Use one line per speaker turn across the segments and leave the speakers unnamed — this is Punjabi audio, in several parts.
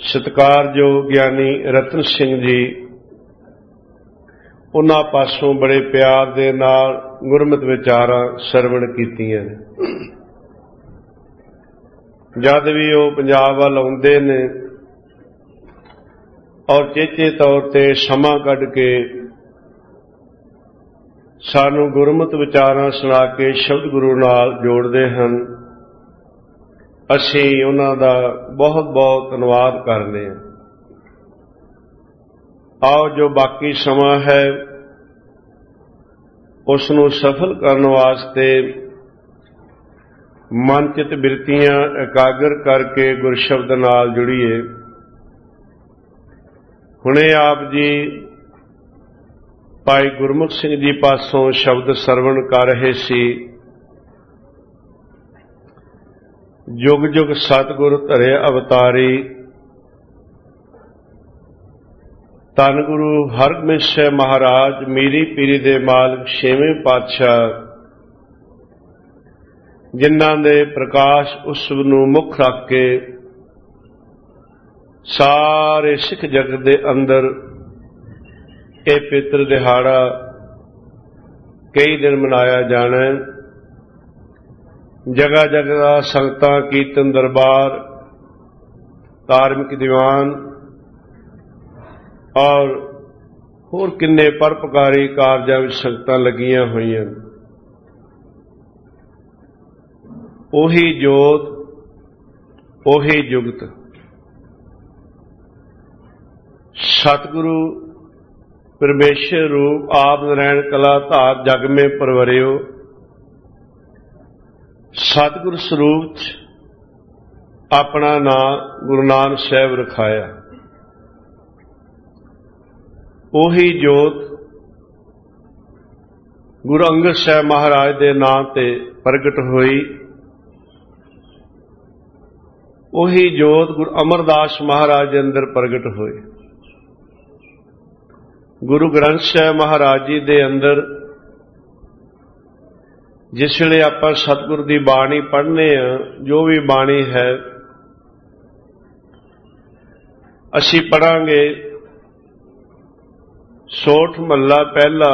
ਸਤਿਕਾਰਯੋਗ ਗਿਆਨੀ ਰਤਨ ਸਿੰਘ ਜੀ, ਉਹਨਾਂ ਪਾਸੋਂ ਬੜੇ ਪਿਆਰ ਦੇ ਨਾਲ ਗੁਰਮਤਿ ਵਿਚਾਰਾਂ ਸਰਵਣ ਕੀਤੀਆਂ ਨੇ। ਜਦ ਵੀ ਉਹ ਪੰਜਾਬ ਵੱਲ ਆਉਂਦੇ ਨੇ ਔਰ ਚੇਚੇ ਤੌਰ ਤੇ ਸਮਾਂ ਕੱਢ ਕੇ ਸਾਨੂੰ ਗੁਰਮਤਿ ਵਿਚਾਰਾਂ ਸੁਣਾ ਕੇ ਸ਼ਬਦ ਗੁਰੂ ਨਾਲ ਜੋੜਦੇ ਹਨ, ਅਸੀਂ ਉਹਨਾਂ ਦਾ ਬਹੁਤ ਬਹੁਤ ਧੰਨਵਾਦ ਕਰਦੇ ਹਾਂ। ਆਓ ਜੋ ਬਾਕੀ ਸਮਾਂ ਹੈ ਉਸ ਨੂੰ ਸਫਲ ਕਰਨ ਵਾਸਤੇ ਮਨ ਚਿਤ ਬਿਰਤੀਆਂ ਇਕਾਗਰ ਕਰਕੇ ਗੁਰਸ਼ਬਦ ਨਾਲ ਜੁੜੀਏ। ਹੁਣੇ ਆਪ ਜੀ ਭਾਈ ਗੁਰਮੁਖ ਸਿੰਘ ਜੀ ਪਾਸੋਂ ਸ਼ਬਦ ਸਰਵਣ ਕਰ ਰਹੇ ਸੀ। ਜੁਗ ਜੁਗ ਸਤਿਗੁਰ ਧਰੇ ਅਵਤਾਰੀ, ਧੰਨ ਗੁਰੂ ਹਰਗੋਬਿੰਦ ਸਾਹਿਬ ਮਹਾਰਾਜ ਮੀਰੀ ਪੀਰੀ ਦੇ ਮਾਲਕ ਛੇਵੇਂ ਪਾਤਸ਼ਾਹ, ਜਿਨ੍ਹਾਂ ਦੇ ਪ੍ਰਕਾਸ਼ ਉਤਸਵ ਨੂੰ ਮੁੱਖ ਰੱਖ ਕੇ ਸਾਰੇ ਸਿੱਖ ਜਗਤ ਦੇ ਅੰਦਰ ਇਹ ਪਵਿੱਤਰ ਦਿਹਾੜਾ ਕਈ ਦਿਨ ਮਨਾਇਆ ਜਾਣਾ। ਜਗ੍ਹਾ ਜਗ੍ਹਾ ਸੰਗਤਾਂ, ਕੀਰਤਨ ਦਰਬਾਰ, ਧਾਰਮਿਕ ਦੀਵਾਨ ਔਰ ਹੋਰ ਕਿੰਨੇ ਪਰਉਪਕਾਰੀ ਕਾਰਜਾਂ ਵਿੱਚ ਸੰਗਤਾਂ ਲੱਗੀਆਂ ਹੋਈਆਂ। ਉਹੀ ਜੋਤ, ਉਹੀ ਜੁਗਤ, ਸਤਿਗੁਰੂ ਪਰਮੇਸ਼ਰ ਰੂਪ ਆਪ ਨਰੈਣ ਕਲਾ ਧਾਰ ਜਗ ਮੇਂ ਪਰਵਰਿਓ। ਸਤਿਗੁਰ ਸਰੂਪ ਚ ਆਪਣਾ ਨਾਂ ਗੁਰੂ ਨਾਨਕ ਸਾਹਿਬ ਰਖਾਇਆ। ਉਹੀ ਜੋਤ ਗੁਰੂ ਅੰਗਦ ਸਾਹਿਬ ਮਹਾਰਾਜ ਦੇ ਨਾਂ ਤੇ ਪ੍ਰਗਟ ਹੋਈ। ਉਹੀ ਜੋਤ ਗੁਰੂ ਅਮਰਦਾਸ ਮਹਾਰਾਜ ਦੇ ਅੰਦਰ ਪ੍ਰਗਟ ਹੋਈ। ਗੁਰੂ ਗ੍ਰੰਥ ਸਾਹਿਬ ਮਹਾਰਾਜ ਜੀ ਦੇ ਅੰਦਰ ਜਿਸ ਵੇਲੇ ਆਪਾਂ ਸਤਿਗੁਰ ਦੀ ਬਾਣੀ ਪੜ੍ਹਨੇ ਆ, ਜੋ ਵੀ ਬਾਣੀ ਹੈ ਅਸੀਂ ਪੜ੍ਹਾਂਗੇ। ਸੋਠ ਮਹੱਲਾ ਪਹਿਲਾ,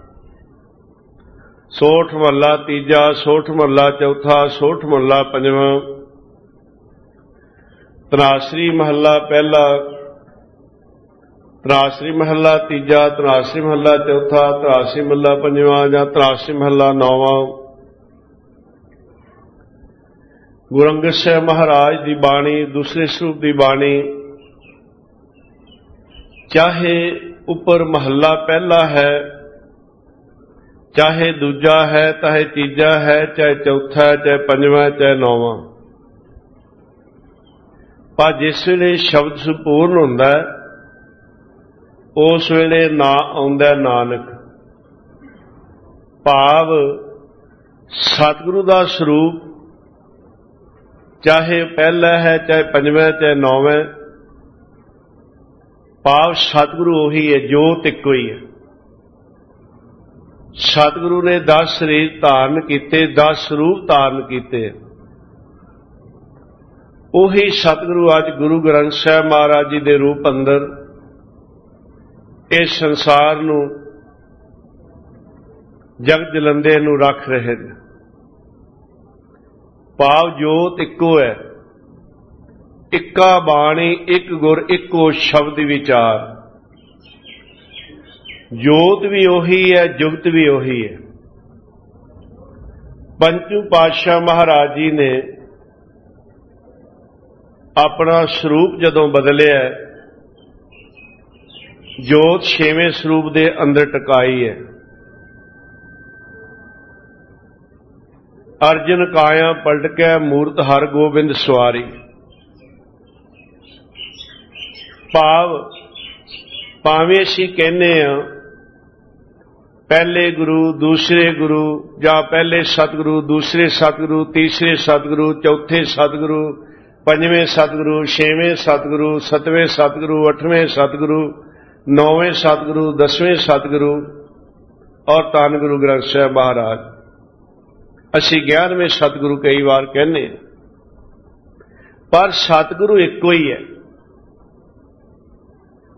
ਸੋਠ ਮਹੱਲਾ ਤੀਜਾ, ਸੋਠ ਮਹੱਲਾ ਚੌਥਾ, ਸੋਠ ਮਹੱਲਾ ਪੰਜਵਾਂ, ਤਨਾਸਰੀ ਮਹੱਲਾ ਪਹਿਲਾ, ਤਨਾਸਰੀ ਮਹੱਲਾ ਤੀਜਾ, ਤਨਾਸਰੀ ਮਹੱਲਾ ਚੌਥਾ, ਤਨਾਸਰੀ ਮਹੱਲਾ ਪੰਜਵਾਂ ਜਾਂ ਤਨਾਸਰੀ ਮਹੱਲਾ ਨੌਵਾਂ। ਗੁਰੂ ਅੰਗਦ ਸਾਹਿਬ ਮਹਾਰਾਜ ਦੀ ਬਾਣੀ, ਦੂਸਰੇ ਸਰੂਪ ਦੀ ਬਾਣੀ, ਚਾਹੇ ਉੱਪਰ ਮਹੱਲਾ ਪਹਿਲਾ ਹੈ, ਚਾਹੇ ਦੂਜਾ ਹੈ, ਚਾਹੇ ਤੀਜਾ ਹੈ, ਚਾਹੇ ਚੌਥਾ ਹੈ, ਚਾਹੇ ਪੰਜਵਾਂ, ਚਾਹੇ ਨੌਵਾਂ, ਪਰ ਜਿਸ ਵੇਲੇ ਸ਼ਬਦ ਸੰਪੂਰਨ ਹੁੰਦਾ ਉਸ ਵੇਲੇ ਨਾਂ ਆਉਂਦਾ ਨਾਨਕ। ਭਾਵ ਸਤਿਗੁਰੂ ਦਾ ਸਰੂਪ ਚਾਹੇ ਪਹਿਲਾ ਹੈ, ਚਾਹੇ ਪੰਜਵਾਂ, ਚਾਹੇ ਨੌਵਾਂ, ਭਾਵ ਸਤਿਗੁਰੂ ਉਹੀ ਹੈ, ਜੋਤ ਇੱਕੋ ਹੀ ਹੈ। ਸਤਿਗੁਰੂ ਨੇ 10 ਸਰੀਰ ਧਾਰਨ ਕੀਤੇ, 10 ਸਰੂਪ ਧਾਰਨ ਕੀਤੇ। ਉਹੀ ਸਤਿਗੁਰੂ ਅੱਜ ਗੁਰੂ ਗ੍ਰੰਥ ਸਾਹਿਬ ਮਹਾਰਾਜ ਜੀ ਦੇ ਰੂਪ ਅੰਦਰ ਇਸ ਸੰਸਾਰ ਨੂੰ, ਜਗਤ ਜਲੰਦੇ ਨੂੰ ਰੱਖ ਰਹੇ ਨੇ। ਭਾਵ ਜੋਤ ਇੱਕੋ ਹੈ, ਇੱਕਾ ਬਾਣੀ, ਇੱਕ ਗੁਰ, ਇੱਕੋ ਸ਼ਬਦ ਵਿਚਾਰ। ਜੋਤ ਵੀ ਉਹੀ ਹੈ, ਜੁਗਤ ਵੀ ਉਹੀ ਹੈ। ਪੰਚੂ ਪਾਤਸ਼ਾਹ ਮਹਾਰਾਜ ਜੀ ਨੇ ਆਪਣਾ ਸਰੂਪ ਜਦੋਂ ਬਦਲਿਆ, ਜੋਤ 6ਵੇਂ ਸਰੂਪ ਦੇ ਅੰਦਰ ਟਿਕਾਈ ਹੈ। ਅਰਜਨ ਕਾਇਆ ਪਲਟ ਕੇ ਮੂਰਤ ਹਰ ਗੋਬਿੰਦ ਸਵਾਰੀ। ਭਾਵ ਭਾਵੇਂ ਅਸੀਂ ਕਹਿੰਦੇ ਹਾਂ ਪਹਿਲੇ ਗੁਰੂ, ਦੂਸਰੇ ਗੁਰੂ, ਜਾਂ ਪਹਿਲੇ ਸਤਿਗੁਰੂ, ਦੂਸਰੇ ਸਤਿਗੁਰੂ, ਤੀਸਰੇ ਸਤਿਗੁਰੂ, ਚੌਥੇ ਸਤਿਗੁਰੂ, ਪੰਜਵੇਂ ਸਤਿਗੁਰੂ, ਛੇਵੇਂ ਸਤਿਗੁਰੂ, ਸੱਤਵੇਂ ਸਤਿਗੁਰੂ, ਅੱਠਵੇਂ ਸਤਿਗੁਰੂ, ਨੌਵੇਂ ਸਤਿਗੁਰੂ, 10ਵੇਂ ਸਤਿਗੁਰੂ ਔਰ ਧੰਨ ਗੁਰੂ ਗ੍ਰੰਥ ਸਾਹਿਬ ਮਹਾਰਾਜ। ਅਸੀਂ 11ਵੇਂ ਸਤਿਗੁਰੂ ਕਈ ਵਾਰ ਕਹਿੰਦੇ, ਪਰ ਸਤਿਗੁਰੂ ਇੱਕੋ ਹੀ ਹੈ।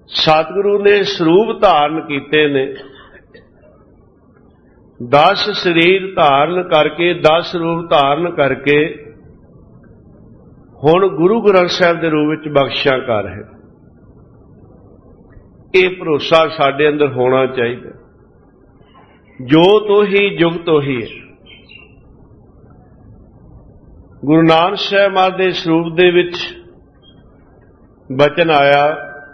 ਸਤਿਗੁਰੂ ਨੇ ਸਰੂਪ ਧਾਰਨ ਕੀਤੇ ਨੇ। 10 ਸਰੀਰ ਧਾਰਨ ਕਰਕੇ, 10 ਰੂਪ ਧਾਰਨ ਕਰਕੇ ਹੁਣ ਗੁਰੂ ਗ੍ਰੰਥ ਸਾਹਿਬ ਦੇ ਰੂਪ ਵਿੱਚ ਬਖਸ਼ਿਸ਼ਾਂ ਕਰ ਰਹੇ। ਇਹ ਭਰੋਸਾ ਸਾਡੇ ਅੰਦਰ ਹੋਣਾ ਚਾਹੀਦਾ। ਜੋ ਤੋਂ ਹੀ ਜੁਗ ਤੋਂ ਹੀ ਹੈ। ਗੁਰੂ ਨਾਨਕ ਸਾਹਿਬ ਮਹਾਰਾਜ ਦੇ ਸਰੂਪ ਦੇ ਵਿੱਚ ਬਚਨ ਆਇਆ,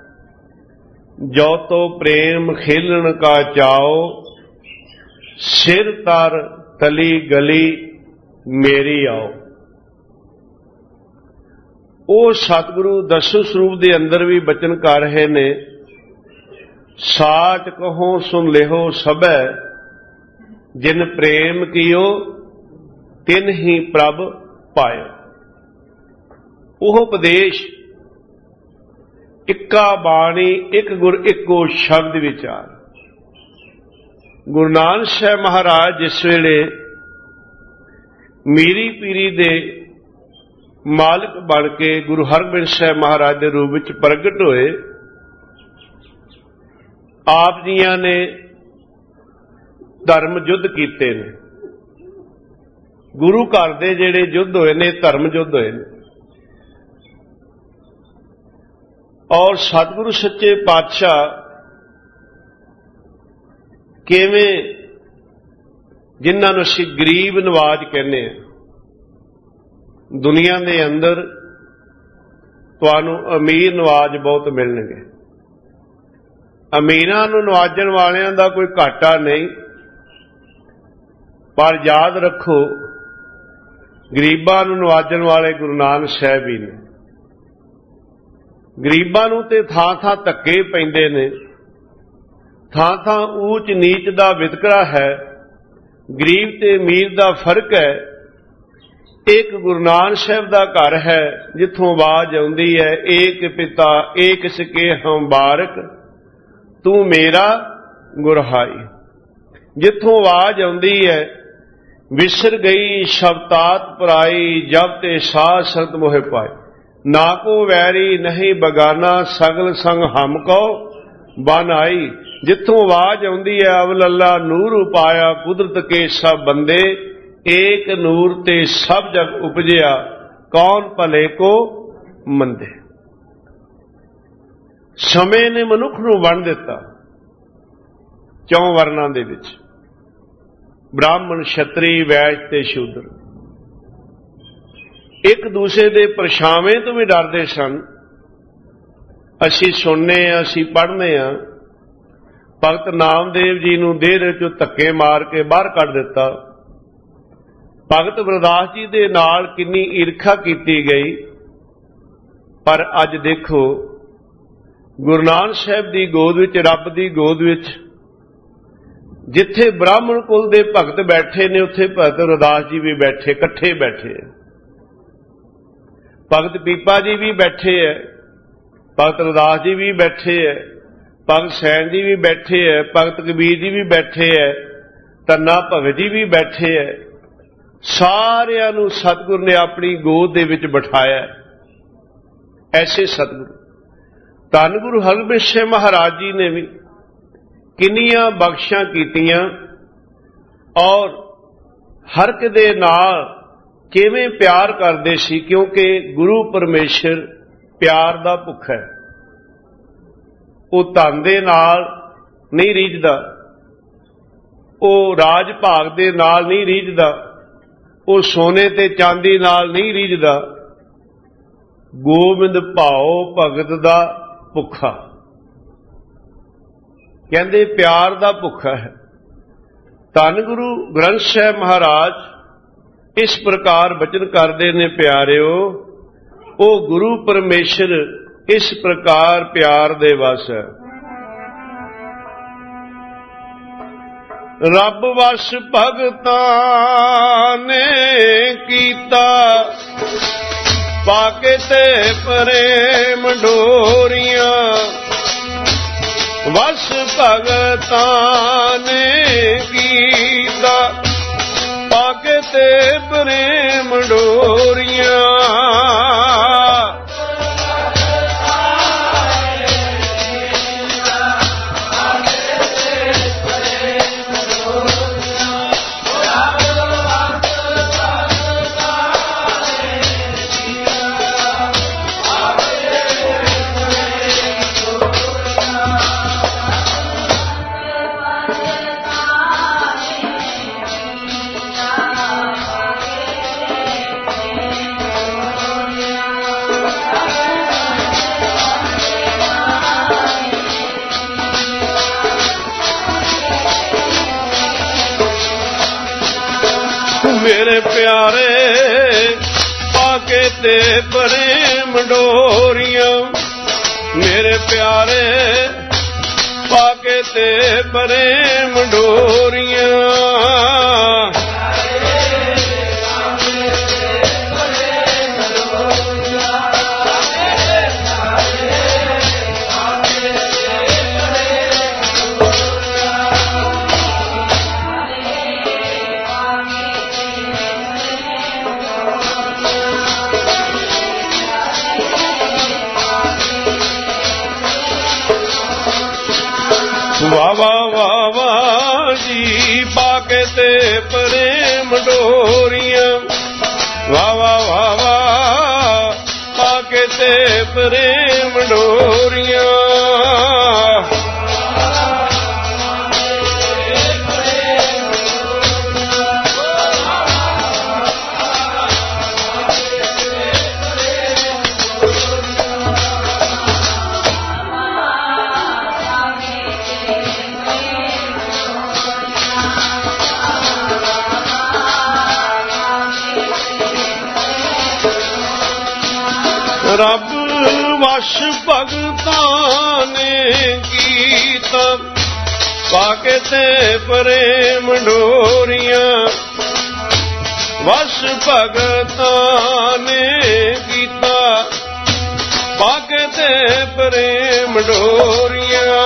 ਜੋ ਤੋ ਪ੍ਰੇਮ ਖੇਲਣ ਕਾ ਚਾਓ, ਸਿਰ ਤਰ ਤਲੀ ਗਲੀ ਮੇਰੀ ਆਓ। ਉਹ ਸਤਿਗੁਰੂ ਦਸਮ ਸਰੂਪ ਦੇ ਅੰਦਰ ਵੀ ਬਚਨ ਕਰ ਰਹੇ ਨੇ, ਸਾਚ ਕਹੋ ਸੁਨ ਲਿਓ ਸਭੈ, ਜਿਨ ਪ੍ਰੇਮ ਕੀਓ ਤਿਨ ਹੀ ਪ੍ਰਭ ਪਾਇਓ। ਉਹ ਉਪਦੇਸ਼ ਇੱਕਾ ਬਾਣੀ, ਇੱਕ ਗੁਰ ਇੱਕੋ ਸ਼ਬਦ ਵਿਚਾਰ। ਗੁਰੂ ਨਾਨਕ ਸਾਹਿਬ ਮਹਾਰਾਜ ਜਿਸ ਵੇਲੇ ਮੀਰੀ ਪੀਰੀ ਦੇ ਮਾਲਕ ਬਣ ਕੇ ਗੁਰੂ ਹਰਗੋਬਿੰਦ ਸਾਹਿਬ ਮਹਾਰਾਜ ਦੇ ਰੂਪ ਵਿੱਚ ਪ੍ਰਗਟ ਹੋਏ, ਆਪ ਜੀਆਂ ਨੇ ਧਰਮ ਯੁੱਧ ਕੀਤੇ ਨੇ। ਗੁਰੂ ਘਰ ਦੇ ਜਿਹੜੇ ਯੁੱਧ ਹੋਏ ਨੇ, ਧਰਮ ਯੁੱਧ ਹੋਏ ਨੇ। ਔਰ ਸਤਿਗੁਰੂ ਸੱਚੇ ਪਾਤਸ਼ਾਹ ਕਿਵੇਂ, ਜਿਨ੍ਹਾਂ ਨੂੰ ਅਸੀਂ ਗਰੀਬ ਨਵਾਜ ਕਹਿੰਦੇ ਹਾਂ, ਦੁਨੀਆ ਦੇ ਅੰਦਰ ਤੁਹਾਨੂੰ ਅਮੀਰ ਨਵਾਜ ਬਹੁਤ ਮਿਲਣਗੇ। ਅਮੀਰਾਂ ਨੂੰ ਨਵਾਜਣ ਵਾਲਿਆਂ ਦਾ ਕੋਈ ਘਾਟਾ ਨਹੀਂ, ਪਰ ਯਾਦ ਰੱਖੋ ਗਰੀਬਾਂ ਨੂੰ ਨਵਾਜਣ ਵਾਲੇ ਗੁਰੂ ਨਾਨਕ ਸਾਹਿਬ ਹੀ ਨੇ। ਗਰੀਬਾਂ ਨੂੰ ਤੇ ਥਾਂ ਥਾਂ ਧੱਕੇ ਪੈਂਦੇ ਨੇ, ਥਾਂ ਥਾਂ ਊਚ ਨੀਚ ਦਾ ਵਿਤਕਰਾ ਹੈ, ਗਰੀਬ ਤੇ ਅਮੀਰ ਦਾ ਫਰਕ ਹੈ। ਇੱਕ ਗੁਰੂ ਨਾਨਕ ਸਾਹਿਬ ਦਾ ਘਰ ਹੈ ਜਿੱਥੋਂ ਆਵਾਜ਼ ਆਉਂਦੀ ਹੈ, ਏਕ ਪਿਤਾ ਏਕ ਸਿਕੇ ਹਮ ਬਾਰਕ, ਤੂੰ ਮੇਰਾ ਗੁਰਹਾਈ। ਜਿੱਥੋਂ ਆਵਾਜ਼ ਆਉਂਦੀ ਹੈ, ਵਿਸਰ ਗਈ ਸ਼ਬਤਾਤ ਪਰਾਈ, ਜਬ ਤੇ ਸਾਧ ਸੰਤ ਮੋਹਿ ਪਾਏ, ਨਾ ਕੋ ਵੈਰੀ ਨਹੀਂ ਬਗਾਨਾ, ਸਗਲ ਸੰਗ ਹਮ ਕੋ ਬਨ ਆਈ। ਜਿੱਥੋਂ ਆਵਾਜ਼ ਆਉਂਦੀ ਹੈ, ਅਵਲ ਅੱਲਾ ਨੂਰ ਉਪਾਇਆ, ਕੁਦਰਤ ਕੇ ਸਭ ਬੰਦੇ, ਏਕ ਨੂਰ ਤੇ ਸਭ ਜਗ ਉਪਜਿਆ, ਕੌਣ ਭਲੇ ਕੋ ਮੰਦੇ। ਸਮੇਂ ਨੇ ਮਨੁੱਖ ਨੂੰ ਵੰਡ ਦਿੱਤਾ 4 ਵਰਨਾਂ ਦੇ ਵਿੱਚ, ਬ੍ਰਾਹਮਣ, ਛਤਰੀ, ਵੈਸ਼ ਤੇ ਸ਼ੂਦਰ। ਇੱਕ ਦੂਸਰੇ ਦੇ ਪਰਛਾਵੇਂ ਤੋਂ ਵੀ ਡਰਦੇ ਸਨ। ਅਸੀਂ ਸੁਣਨੇ ਆ, ਅਸੀਂ ਪੜ੍ਹਨੇ ਆ, ਭਗਤ ਨਾਮਦੇਵ ਜੀ ਨੂੰ ਦੇਹ ਚੋਂ ਧੱਕੇ ਮਾਰ ਕੇ ਬਾਹਰ ਕੱਢ ਦਿੱਤਾ। ਭਗਤ ਗੁਰਦਾਸ ਜੀ ਦੇ ਨਾਲ ਕਿੰਨੀ ਈਰਖਾ ਕੀਤੀ ਗਈ। ਪਰ ਅੱਜ ਦੇਖੋ, ਗੁਰੂ ਨਾਨਕ ਸਾਹਿਬ ਦੀ ਗੋਦ ਵਿੱਚ, ਰੱਬ ਦੀ ਗੋਦ ਵਿੱਚ, ਜਿੱਥੇ ਬ੍ਰਾਹਮਣ ਕੁਲ ਦੇ ਭਗਤ ਬੈਠੇ ਨੇ, ਉੱਥੇ ਭਗਤ ਗੁਰਦਾਸ ਜੀ ਵੀ ਬੈਠੇ, ਇਕੱਠੇ ਬੈਠੇ। ਭਗਤ ਪੀਪਾ ਜੀ ਵੀ ਬੈਠੇ ਹੈ, ਭਗਤ ਰਦਾਸ ਜੀ ਵੀ ਬੈਠੇ ਹੈ, ਭਗਤ ਸੈਨ ਜੀ ਵੀ ਬੈਠੇ ਹੈ, ਭਗਤ ਕਬੀਰ ਜੀ ਵੀ ਬੈਠੇ ਹੈ, ਧੰਨਾ ਭਗਤ ਜੀ ਵੀ ਬੈਠੇ ਹੈ। ਸਾਰਿਆਂ ਨੂੰ ਸਤਿਗੁਰ ਨੇ ਆਪਣੀ ਗੋਦ ਦੇ ਵਿੱਚ ਬਿਠਾਇਆ। ਐਸੇ ਸਤਿਗੁਰੂ ਧੰਨ ਗੁਰੂ ਹਰਗੋਬਿੰਦ ਸਾਹਿਬ ਮਹਾਰਾਜ ਜੀ ਨੇ ਵੀ ਕਿੰਨੀਆਂ ਬਖਸ਼ਾਂ ਕੀਤੀਆਂ, ਔਰ ਹਰ ਇੱਕ ਦੇ ਨਾਲ ਕਿਵੇਂ ਪਿਆਰ ਕਰਦੇ ਸੀ, ਕਿਉਂਕਿ ਗੁਰੂ ਪਰਮੇਸ਼ਰ ਪਿਆਰ ਦਾ ਭੁੱਖਾ ਹੈ। ਉਹ ਧਨ ਦੇ ਨਾਲ ਨਹੀਂ ਰੀਝਦਾ, ਉਹ ਰਾਜ ਭਾਗ ਦੇ ਨਾਲ ਨਹੀਂ ਰੀਝਦਾ, ਉਹ ਸੋਨੇ ਤੇ ਚਾਂਦੀ ਨਾਲ ਨਹੀਂ ਰੀਝਦਾ। ਗੋਬਿੰਦ ਭਾਉ ਭਗਤ ਦਾ ਭੁੱਖਾ, ਕਹਿੰਦੇ ਪਿਆਰ ਦਾ ਭੁੱਖਾ ਹੈ। ਧੰਨ ਗੁਰੂ ਗ੍ਰੰਥ ਸਾਹਿਬ ਮਹਾਰਾਜ ਇਸ ਪ੍ਰਕਾਰ ਬਚਨ ਕਰਦੇ ਨੇ, ਪਿਆਰਿਓ, ਉਹ ਗੁਰੂ ਪਰਮੇਸ਼ਰ ਇਸ ਪ੍ਰਕਾਰ ਪਿਆਰ ਦੇ ਵਸ ਹੈ। ਰੱਬ ਵਸ ਭਗਤਾਂ ਨੇ ਕੀਤਾ, ਪਾਕੇ ਤੇ ਪ੍ਰੇਮ ਡੋਰੀਆਂ। ਵਸ ਭਗਤਾਂ ਨੇ ਕੀਤਾ, ਪਾਕੇ ਤੇ ਪ੍ਰੇਮ ਡੋਰੀਆਂ। मेरे प्यारे पाके ते प्रेम डोरियां, मेरे प्यारे पाके ते प्रेम डोरियां। वावा वावा जी पाके ते प्रेम डोरियां, वावा वावा पाके ते प्रेम डोरियां। रब वश भगतां ने कीता, पाके ते प्रेम डोरियां, वश भगतां ने कीता, पाके ते प्रेम डोरियां।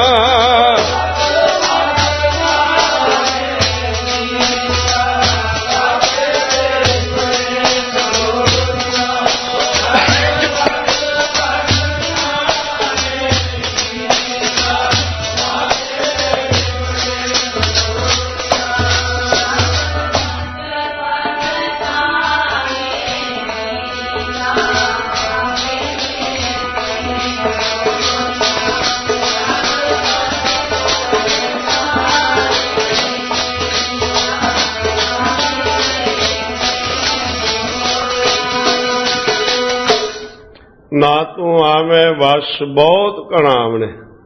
ना तू आवे वश बहुत घणावने,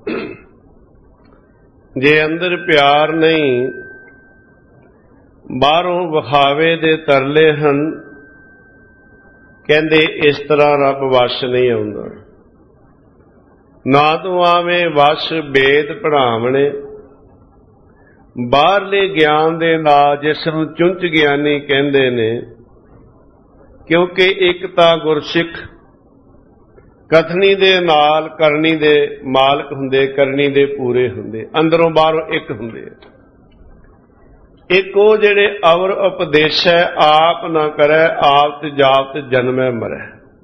जे अंदर प्यार नहीं बाहरों विखावे दे तरले हन, कहंदे इस तरह रब वश नहीं आउंदा। ना तू आवे वश बेद पढ़ावने, बाहरले ज्ञान दे नाल जिस नूं चुंच ज्ञानी कहंदे ने, क्योंकि एक तां गुरसिख कथनी दे नाल करनी दे मालक हुंदे, करनी दे पूरे हुंदे, अंदरों बाहरों एक हुंदे। एक वो जेड़े अवर उपदेश है आप ना करे, आप जाप जन्मै मरै,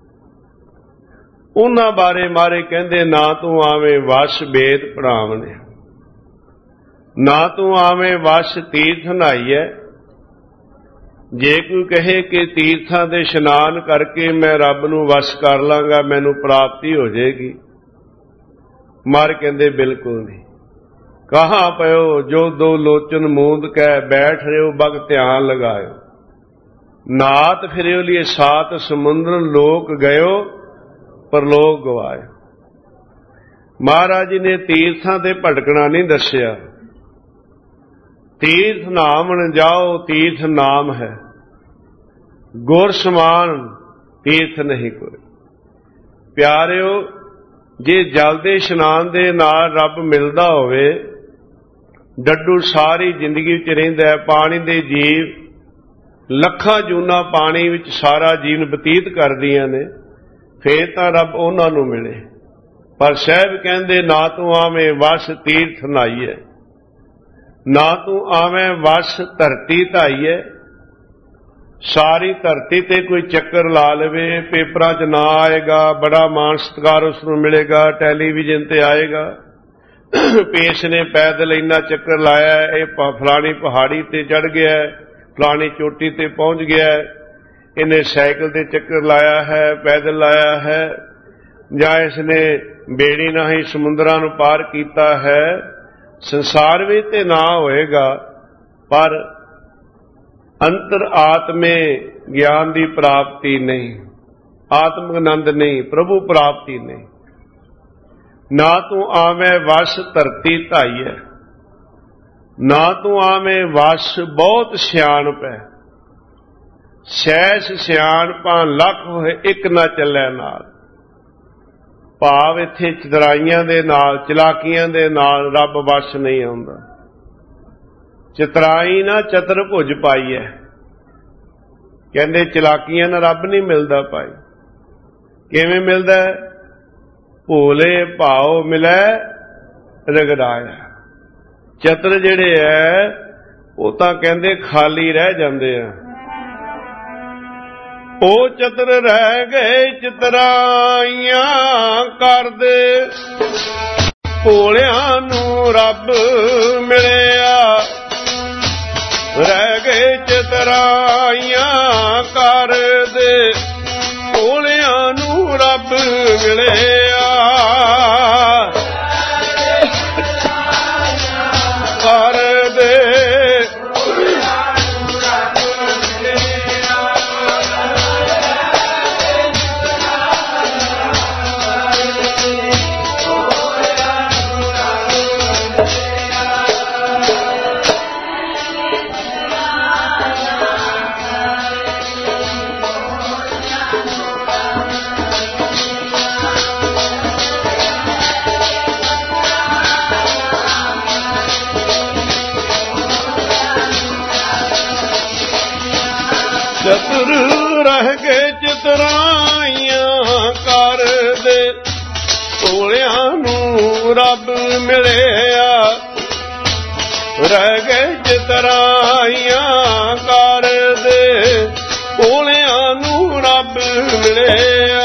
उन्हां बारे मारे कहंदे ना तू आवे वश बेद पढ़ावने, ना तू आवे वश तीर्थ नहाइए। जे कोई कहे कि तीर्थां दे इशनान करके मैं रब नूं वश कर लांगा, मैनूं प्राप्ति हो जाएगी, मर कहंदे बिल्कुल नहीं। कहाँ पयो जो दो लोचन मूंद कै, बैठ रहे हो बग ध्यान लगायो, नात फिरियो लिए सात समुद्र, लोक गयो परलोक गवायो। महाराज जी ने तीर्थां ते भटकना नहीं दसिया, तीर्थ नामन जाओ तीर्थ नाम है, गुर समान तीर्थ नहीं कोई। प्यारिओ जे जल दे इशनान दे नाल रब मिलदा होवे, डड्डू सारी जिंदगी विच रहिंदा है, पानी दे जीव लखां जूना पानी विच सारा जीवन बतीत करदियां ने, फिर तां रब उन्हां नूं मिले। पर साहिब कहंदे ना तू आवें वश तीर्थ नहाइए, ना तू आवें वश धरती धाइए। सारी धरती ते कोई चक्कर ला लवे, पेपरां च ना आएगा, बड़ा मान सत्कार उसनूं मिलेगा, टैलीविजन ते आएगा, पेश ने पैदल इन्ना चक्कर लाया, ये फलानी पहाड़ी ते चढ़ गया, फलानी चोटी ते पहुंच गया, इन्हें साइकिल ते चक्कर लाया है, पैदल लाया है, जां इसने बेड़ी नाल ही समुद्रां नूं पार कीता है। संसार में ते ना होएगा, पर अंतर आत्मे ज्ञान की प्राप्ति नहीं, आत्मआनंद नहीं, प्रभु प्राप्ति नहीं। ना तू आवे वश धरती धाइए, ना तू आवे वश बहुत सियाणप है। ਸੈਸ ਸਿਆਣਪਾਂ ਲੱਖ ਹੋਏ ਇੱਕ ਨਾ ਚੱਲੇ ਨਾਲ। ਭਾਵ ਇੱਥੇ ਚਤਰਾਈਆਂ ਦੇ ਨਾਲ, ਚਲਾਕੀਆਂ ਦੇ ਨਾਲ ਰੱਬ ਵਸ ਨਹੀਂ ਆਉਂਦਾ। ਚਤਰਾਈ ਨਾ ਚਤਰ ਭੁਜ ਪਾਈ ਹੈ। ਕਹਿੰਦੇ ਚਲਾਕੀਆਂ ਨਾਲ ਰੱਬ ਨਹੀਂ ਮਿਲਦਾ ਭਾਈ। ਕਿਵੇਂ ਮਿਲਦਾ? ਭੋਲੇ ਭਾਉ ਮਿਲੈ ਰਗੜਾਇਆ। ਚਤਰ ਜਿਹੜੇ ਐ ਉਹ ਤਾਂ ਕਹਿੰਦੇ ਖਾਲੀ ਰਹਿ ਜਾਂਦੇ ਆ। ਉਹ ਚਤਰ ਰਹਿ ਗਏ ਚਤਰਾਈਆਂ ਕਰਦੇ, ਭੋਲਿਆਂ ਨੂੰ ਰੱਬ ਮਿਲਿਆ। ਰਹਿ ਗਏ ਚਤਰਾਈਆਂ ਕਰਦੇ, ਭੋਲਿਆਂ ਨੂੰ ਰੱਬ ਮਿਲਿਆ। ਕਰਦੇ ਚਤੁਰ ਰਹਿ ਗਏ ਚਤਰਾਈਆਂ ਕਰਦੇ, ਭੋਲਿਆਂ ਨੂੰ ਰੱਬ ਮਿਲਿਆ। ਰਹਿ ਗਏ ਚਤਰਾਈਆਂ ਕਰਦੇ, ਭੋਲਿਆਂ ਨੂੰ ਰੱਬ ਮਿਲਿਆ।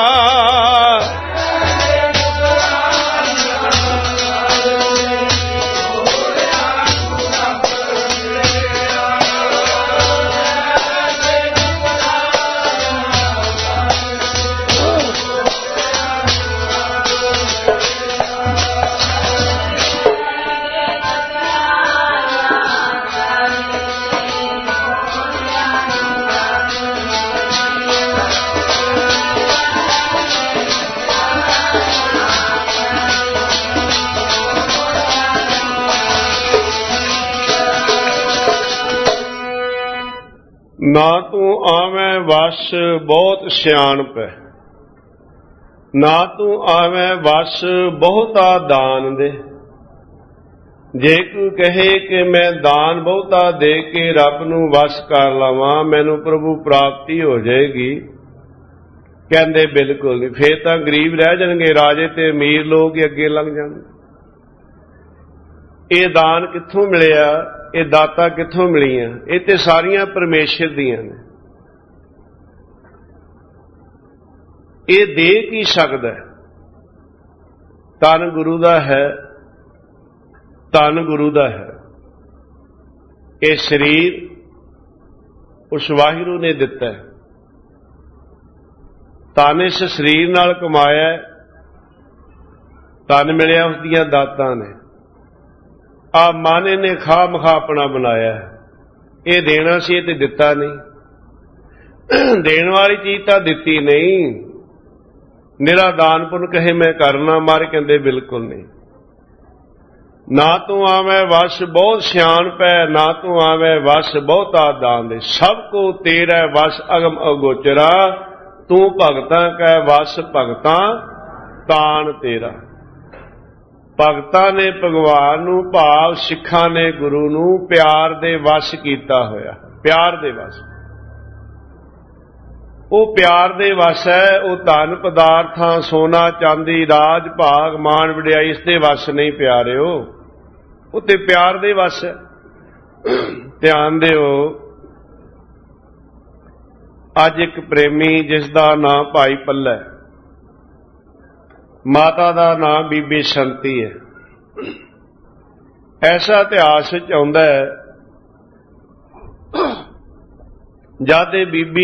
ਨਾ ਤੂੰ ਆਵੇਂ ਵਸ ਬਹੁਤ ਸਿਆਣਪ ਹੈ। ਨਾ ਤੂੰ ਆਵੇਂ ਵਸ ਬਹੁਤਾ ਦਾਨ ਦੇ। ਜੇ ਕੋਈ ਕਹੇ ਕਿ ਮੈਂ ਦਾਨ ਬਹੁਤਾ ਦੇ ਕੇ ਰੱਬ ਨੂੰ ਵਸ ਕਰ ਲਵਾਂ, ਮੈਨੂੰ ਪ੍ਰਭੂ ਪ੍ਰਾਪਤੀ ਹੋ ਜਾਏਗੀ, ਕਹਿੰਦੇ ਬਿਲਕੁਲ ਨਹੀਂ। ਫੇਰ ਤਾਂ ਗਰੀਬ ਰਹਿ ਜਾਣਗੇ, ਰਾਜੇ ਤੇ ਅਮੀਰ ਲੋਕ ਹੀ ਅੱਗੇ ਲੰਘ ਜਾਣਗੇ। ਇਹ ਦਾਨ ਕਿੱਥੋਂ ਮਿਲਿਆ? ਇਹ ਦਾਤਾਂ ਕਿੱਥੋਂ ਮਿਲੀਆਂ? ਇਹ ਤੇ ਸਾਰੀਆਂ ਪਰਮੇਸ਼ਰ ਦੀਆਂ ਨੇ। ਇਹ ਦੇ ਕੀ ਸਕਦਾ? ਧੰਨ ਗੁਰੂ ਦਾ ਹੈ, ਧੰਨ ਗੁਰੂ ਦਾ ਹੈ। ਇਹ ਸਰੀਰ ਉਸ ਵਾਹਿਗੁਰੂ ਨੇ ਦਿੱਤਾ ਹੈ। ਧੰਨ ਇਸ ਸਰੀਰ ਨਾਲ ਕਮਾਇਆ, ਧੰਨ ਮਿਲਿਆ ਉਸ ਦੀਆਂ ਦਾਤਾਂ ਨੇ। ਆ ਮਨ ਨੇ ਖਾ ਮਖਾ ਆਪਣਾ ਬਣਾਇਆ। ਇਹ ਦੇਣਾ ਸੀ, ਇਹ ਤੇ ਦਿੱਤਾ ਨਹੀਂ। ਦੇਣ ਵਾਲੀ ਚੀਜ਼ ਤਾਂ ਦਿੱਤੀ ਨਹੀਂ। ਨਿਰਾ ਦਾਨ ਪੁੰਨ ਕਹੇ ਮੈਂ ਕਰਨਾ, ਮਾਰੇ ਕਹਿੰਦੇ ਬਿਲਕੁਲ ਨਹੀਂ। ਨਾ ਤੂੰ ਆਵੇਂ ਵਸ ਬਹੁਤ ਸਿਆਣਪ ਹੈ, ਨਾ ਤੂੰ ਆਵੇਂ ਵਸ ਬਹੁਤਾ ਦਾਨ ਦੇ। ਸਭ ਕੋ ਤੇਰਾ ਵਸ ਅਗਮ ਅਗੋਚਰਾ, ਤੂੰ ਭਗਤਾਂ ਕੈ ਵਸ ਭਗਤਾਂ ਤਾਣ ਤੇਰਾ। ਭਗਤਾਂ ਨੇ ਭਗਵਾਨ ਨੂੰ, ਭਾਵ ਸਿੱਖਾਂ ਨੇ ਗੁਰੂ ਨੂੰ ਪਿਆਰ ਦੇ ਵਸ ਕੀਤਾ ਹੋਇਆ। ਪਿਆਰ ਦੇ ਵਸ, ਉਹ ਪਿਆਰ ਦੇ ਵਸ ਹੈ। ਉਹ ਧਨ ਪਦਾਰਥਾਂ, ਸੋਨਾ ਚਾਂਦੀ, ਰਾਜ ਭਾਗ, ਮਾਣ ਵਡਿਆਈ, ਇਸ ਦੇ ਵਸ ਨਹੀਂ ਪਿਆਰਿਓ। ਉਹ ਤੇ ਪਿਆਰ ਦੇ ਵਸ ਹੈ। ਧਿਆਨ ਦਿਓ, ਅੱਜ ਇੱਕ ਪ੍ਰੇਮੀ ਜਿਸ ਦਾ ਨਾਂ ਭਾਈ ਪੱਲਾ, ਮਾਤਾ ਦਾ ਨਾਂ ਬੀਬੀ ਸੰਤੀ ਹੈ। ਐਸਾ ਇਤਿਹਾਸ ਵਿੱਚ ਆਉਂਦਾ ਹੈ, ਜਦ ਇਹ ਬੀਬੀ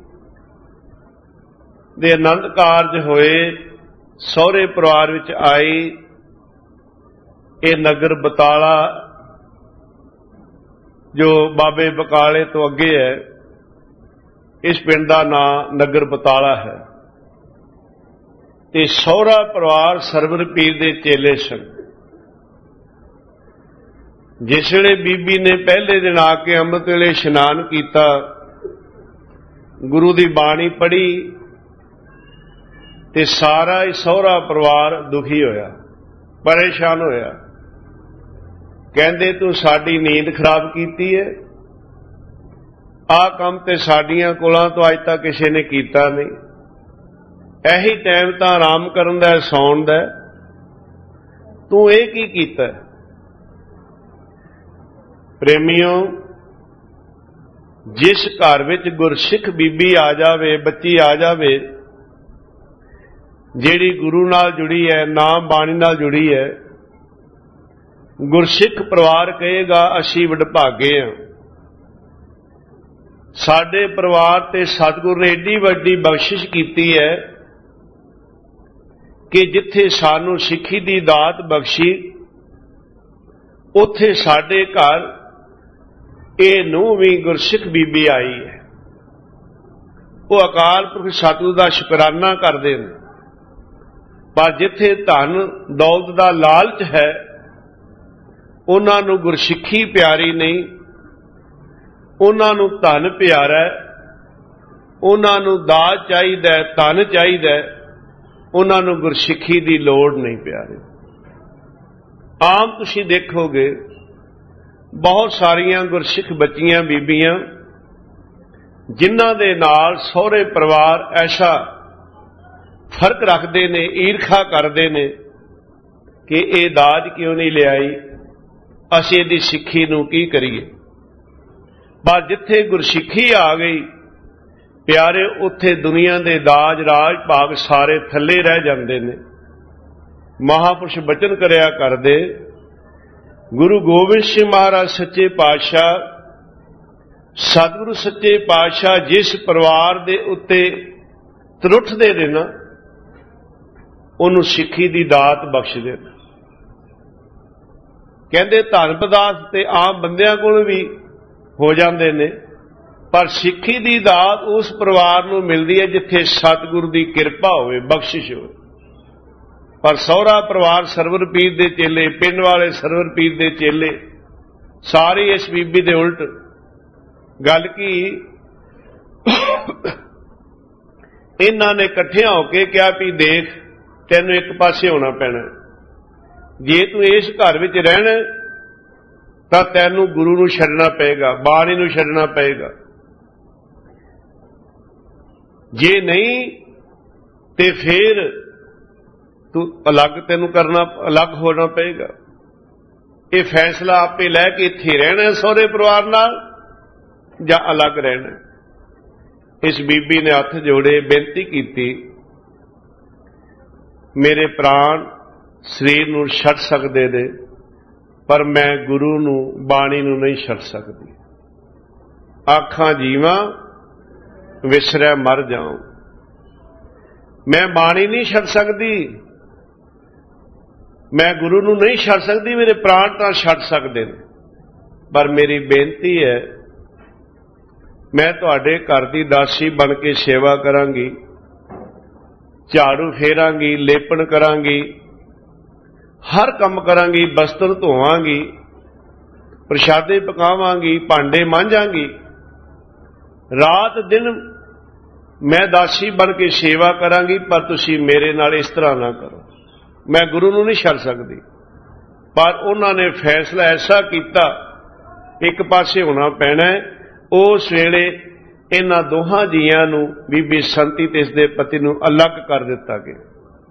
ਦੇ ਆਨੰਦ ਕਾਰਜ ਹੋਏ, ਸਹੁਰੇ ਪਰਿਵਾਰ ਵਿੱਚ ਆਈ। ਇਹ ਨਗਰ ਬਤਾਲਾ, ਜੋ ਬਾਬੇ ਬਕਾਲੇ ਤੋਂ ਅੱਗੇ ਹੈ, ਇਸ ਪਿੰਡ ਦਾ ਨਾਂ ਨਗਰ ਬਤਾਲਾ ਹੈ। ਤੇ ਸਹੁਰਾ ਪਰਿਵਾਰ ਸਰਵਰ ਪੀਰ ਦੇ ਚੇਲੇ ਸਨ। ਜਿਸ ਵੇਲੇ ਬੀਬੀ ਨੇ ਪਹਿਲੇ ਦਿਨ ਆ ਕੇ ਅੰਮ੍ਰਿਤ ਵੇਲੇ ਇਸ਼ਨਾਨ ਕੀਤਾ, गुरु की बाणी पढ़ी ते सारा ही सहुरा परिवार दुखी होया, परेशान होया। कहंदे तू साडी नींद खराब कीती है, आ काम ते साडियां कोलां तो अज तक किसी ने कीता नहीं। यही टाइम तां आराम करन दा, सौण दा, तू ये की कीता? प्रेमियों, जिस घर विच गुरसिख बीबी आ जावे, बच्ची आ जावे, जिहड़ी गुरु नाल जुड़ी है, नाम बाणी नाल जुड़ी है, गुरसिख परिवार कहेगा असीं वडभागे हां। साडे परिवार ते सतगुरु ने एडी वड्डी बख्शिश कीती है कि जिथे सानू सिੱਖੀ दी दात बख्शी, उत्थे साडे घर ਇਹ ਨੂੰਹ ਵੀ ਗੁਰਸਿੱਖ ਬੀਬੀ आई है। वो अकाल पुरख सतगुरु का शुकराना करते हैं। पर जिथे धन दौलत का लालच है, उन्होंने गुरसिੱਖੀ प्यारी नहीं, उन्होंने धन प्यारा है, उन्होंने दाज चाहिए, धन चाहिए, उन्होंने गुरसिੱਖੀ की लोड़ नहीं प्यारी। आम तुसीं देखोगे बहुत सारियां गुरसिੱਖ बच्चियां बीबियां जिन्हां दे नाल सहुरे परिवार ऐसा फर्क रखते ने, ईरखा करते ने कि ये दाज क्यों नहीं लियाई, असीं इहदी सिੱਖੀ नूं की करिए। पर जिथे गुरसिੱਖੀ आ गई प्यारे, उत्थे दुनिया दे दाज राज भाग सारे थल्ले रह जाते ने। महापुरुष बचन करया करदे, गुरु गोबिंद सिंह महाराज सच्चे पातशाह, सतगुरु सच्चे पातशाह जिस परिवार दे उत्ते त्रुठदे ने ना, उन्होंने सिੱਖੀ दी दात बख्शदे ने। कहंदे धन पदार्थ ते आम बंदियां कोल भी हो जाते ने, पर सिੱਖੀ दी दात उस परिवार नूं मिलदी है जिथे सतगुरु दी किरपा होवे, बख्शिश होवे। पर सहुरा परिवार सरवर पीर दे चेले, पिंड वाले सरवर पीर दे चेले, सारी इस बीबी दे उल्ट। गल की इन्हां ने इकट्ठियां होके कहा भी देख, तैनूं एक पासे होना पैना, जे तू इस घर विच रहना तां तैनूं गुरु नूं छड्डना पेगा, बाणी नूं छड्डना पेगा। जे नहीं ते फिर तू अलग, तेनू करना अलग होना पेगा। ये फैसला आपे लैके इत्थे रहना सहुरे परिवार नाल जां अलग रहना। इस बीबी ने हथ जोड़े बेनती की, मेरे प्राण शरीर नूं छड्ड सकदे ने, पर मैं गुरु नूं, बाणी नूं नहीं छड्ड सकदी। आखां जीवां विसरै मर जाऊं, मैं बाणी नहीं छड्ड सकदी, मैं गुरु नूं नहीं छड्ड सकदी, मेरे प्राण तां छड्ड सकदे ने। पर मेरी बेनती है, मैं तुहाडे घर दी दासी बन के सेवा करांगी, झाड़ू फेरांगी, लेपन करांगी, हर काम करांगी, बस्तर धोवांगी, प्रशादे पकावांगी, भांडे मांजांगी, रात दिन मैं दासी बन के सेवा करांगी। पर तुसीं मेरे नाल इस तरह ना करो, मैं गुरु नूं नहीं छड्ड सकदी। पर उन्होंने फैसला ऐसा किया, एक पासे होना पैना है। उस वेले इन्हां दोहां जीआं नूं, बीबी संती ते इसदे पति नूं अलग कर दिता गया।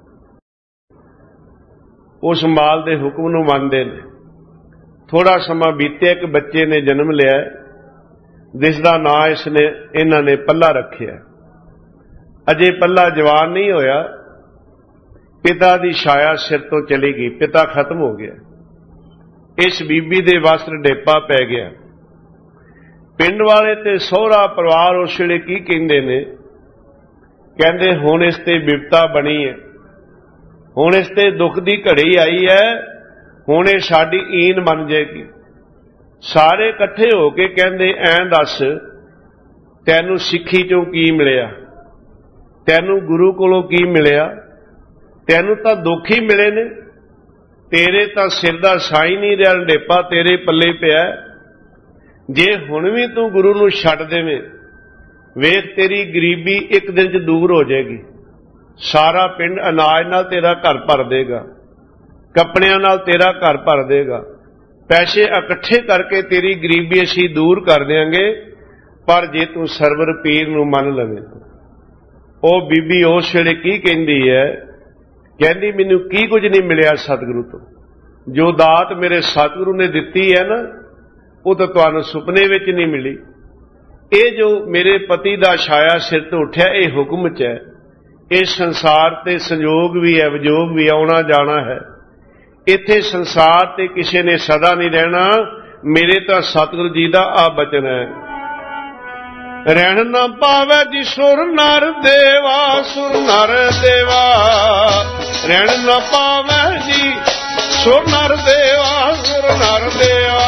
उस माल दे हुक्म नूं मनदे ने। थोड़ा समा बीते, एक बच्चे ने जन्म लिया, जिसदा नां इसने इन्हां ने पल्ला रखिया। अजे पल्ला जवान नहीं होया, पिता दी छाया सिर तो चली गई, पिता खत्म हो गया। इस बीबी दे वस्त्र डेपा पै गया। पिंड वाले ते सोहरा परिवार उस वेले की कहंदे ने, कहंदे हुण इस ते विपता बनी है, हुण इस ते दुख दी घड़ी आई है, हुण इह साडी ईन बन जाएगी। सारे इकट्ठे हो के कहंदे, ऐं दस तैनूं सिੱਖੀ चों की मिलिया, तैनूं गुरु कोलों की मिलिया, तैनूं तां दुख ही मिले ने, तेरे तां सिर दा साई नहीं रहा, ढेपा तेरे पल्ले पिया। जे हुण भी तू गुरु नूं छड्ड देवें ਵੇਖ तेरी गरीबी एक दिन च दूर हो जाएगी। सारा पिंड अनाज नाल तेरा घर भर देगा, कपड़ियां नाल तेरा घर भर देगा, पैसे इकट्ठे करके तेरी गरीबी असीं दूर कर देंगे, पर जे तू सरवर पीर नूं मन लवे। ओ बीबी उस वेले की कहंदी है, कहंदी मैनूं की कुछ नहीं मिलिया सतगुरु तो, जो दात मेरे सतगुरु ने दिती है ना वो तो तुहानूं सुपने विच नहीं मिली। ये जो मेरे पति दा छाया सिर तो उठिया ये हुक्म च है, इस संसार ते संयोग भी है, विजोग भी आउणा जाना है। इत्थे संसार ते किसी ने सदा नहीं रहना, मेरे तो सतगुरु जी दा आ बचन है। रहन न पावे जी सुर नर देवा, सुर नर देवा, रहन न पावे जी सुर नर देवा, सुर नर देवा।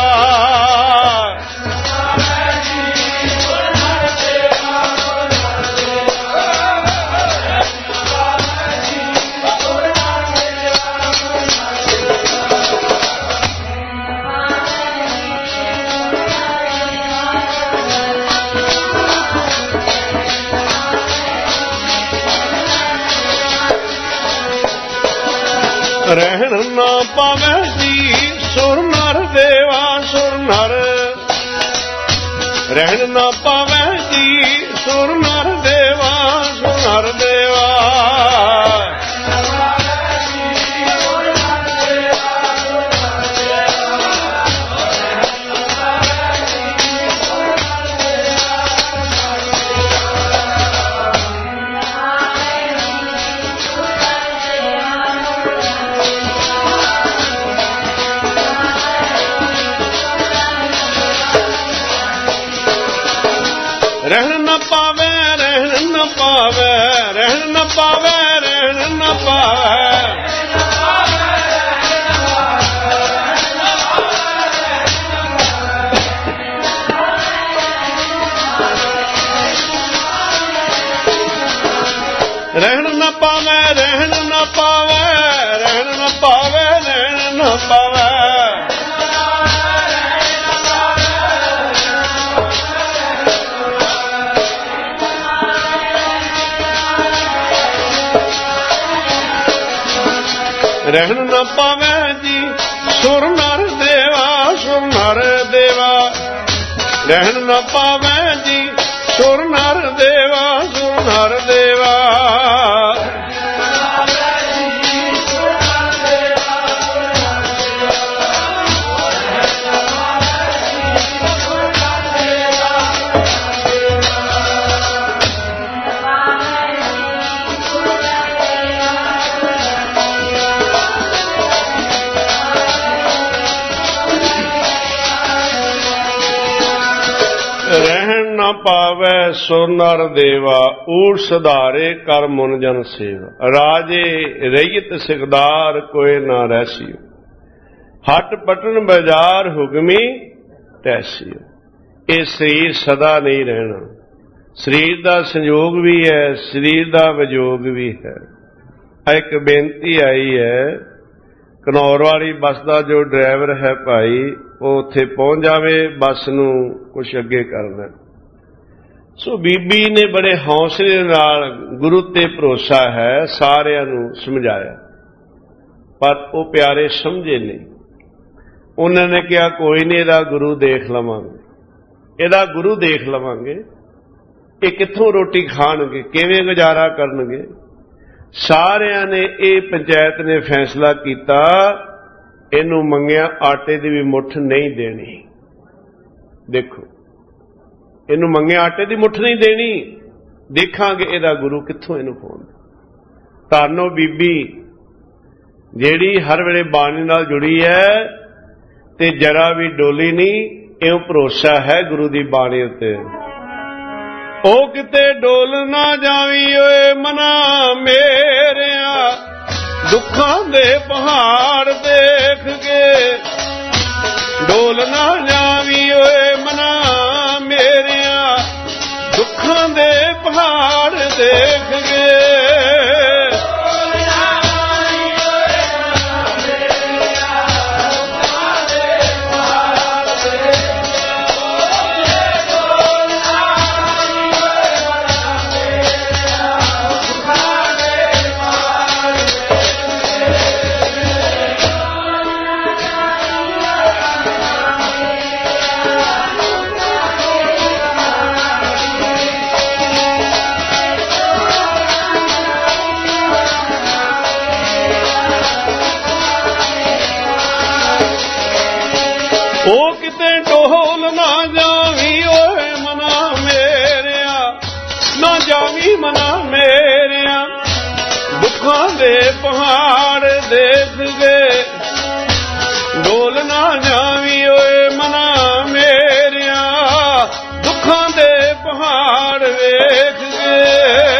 रहन न पावे जी सुर नर देवा, सुर नर, रहन न पावे जी सुर नर देवा, सुर नर देवा। रहन न पावे, रहन न पावे, रहन न पावे, रहन न पावे, रहन न पावे, रहन न पावे, रहन न पावे, रहन न पावे। रहन न पावे जी सुर नर देवा, सुर नर देवा, रहन न पावे जी सुर नर देवा, सुर नर देवा। रहन न पावे सुर नर देवा, ऊट सुधारे कर मुन जन सेवा। राजे रैयत सिकदार कोई ना रहसियो, हट पटन बाजार हुक्मी तैसियो। ये शरीर सदा नहीं रहना, शरीर का संयोग भी है, शरीर का विजोग भी है। एक बेनती आई है, घनौर वाली बस का जो ड्राइवर है भाई वो उत्थे पहुंच जावे, बस नूं कुछ अगे करना। सो बीबी ने बड़े हौसले नाल गुरु ते भरोसा है सारियां नूं समझाया, पर वो प्यारे समझे नहीं। उन्होंने कहा कोई नहीं, इहदा गुरु देख लवांगे, इहदा गुरु देख लवांगे, ये कित्थों रोटी खाणगे, किवें गुजारा करनगे। सारियां ने ये पंचायत ने फैसला किया, इनू मंगिया आटे की भी मुठ नहीं देनी। देखो, इनू मंगिया आटे की मुठ नहीं देनी, देखांगे इहदा गुरु कित्थों इनू पाउंदा। धन ओ बीबी जिहड़ी हर वेले बाणी नाल जुड़ी है ते जरा भी डोली नहीं, इउं भरोसा है गुरु की बाणी उत्ते। ओ किते डोल ना जावी ओए मना मेरिया, दुखां दे पहाड़ देख के। डोल ना जावी ओए मना मेरिया, दुखां दे पहाड़ देख के। ਦੇ ਪਹਾੜ ਦੇਖ ਗਏ, ਡੋਲ ਨਾ ਜਾਵੀਂ ਓਏ ਮਨਾ ਮੇਰਿਆ, ਦੁੱਖਾਂ ਦੇ ਪਹਾੜ ਵੇਖ ਗਏ।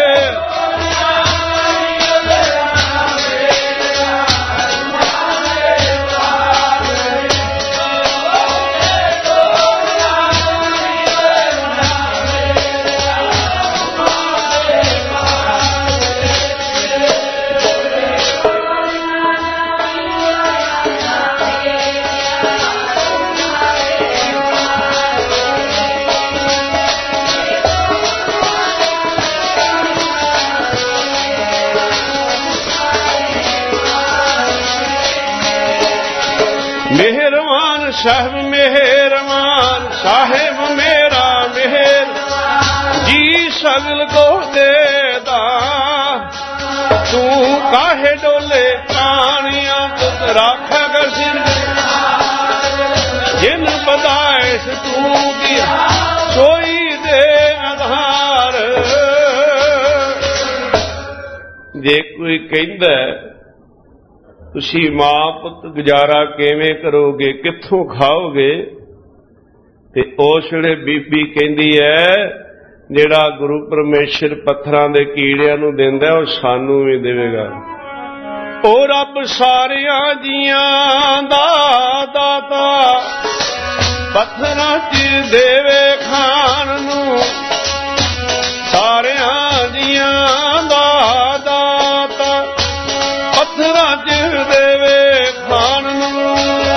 ਮਿਹਰਬਾਨ ਸਾਹਿਬ ਮਿਹਰਬਾਨ ਸਾਹਿਬ ਮੇਰਾ ਮਿਹਰ, ਜੀ ਸਗਲ ਕੋ ਦੇਦਾ, ਤੂੰ ਕਾਹੇ ਡੋਲੇ ਪ੍ਰਾਣੀਆਂ ਤੁਧ ਰਾਖਾ ਕਰ ਸਿਰ, ਜਿਨ ਬਦਾਇਸ ਤੂੰ ਕੀ ਸੋਈ ਦੇ ਆਧਾਰ। ਜੇ ਕੋਈ ਕਹਿੰਦਾ ਤੁਸੀਂ ਮਾਂ ਪੁੱਤ ਗੁਜ਼ਾਰਾ ਕਿਵੇਂ ਕਰੋਗੇ, ਕਿੱਥੋਂ ਖਾਓਗੇ, ਤੇ ਉਸ ਵੇਲੇ ਬੀਬੀ ਕਹਿੰਦੀ ਹੈ ਜਿਹੜਾ ਗੁਰੂ ਪਰਮੇਸ਼ਰ ਪੱਥਰਾਂ ਦੇ ਕੀੜਿਆਂ ਨੂੰ ਦਿੰਦਾ ਉਹ ਸਾਨੂੰ ਵੀ ਦੇਵੇਗਾ। ਉਹ ਰੱਬ ਸਾਰਿਆਂ ਜੀਆਂ ਦਾ ਦਾਤਾ, ਪੱਥਰਾਂ 'ਚ ਦੇਵੇ ਖਾਣ ਨੂੰ, ਸਾਰਿਆਂ ਜੀਆਂ ਦਾ ਦਾਤਾ, ਪੱਥਰਾਂ 'ਚ ਦੇਵੇ ਖਾਣ ਨੂੰ।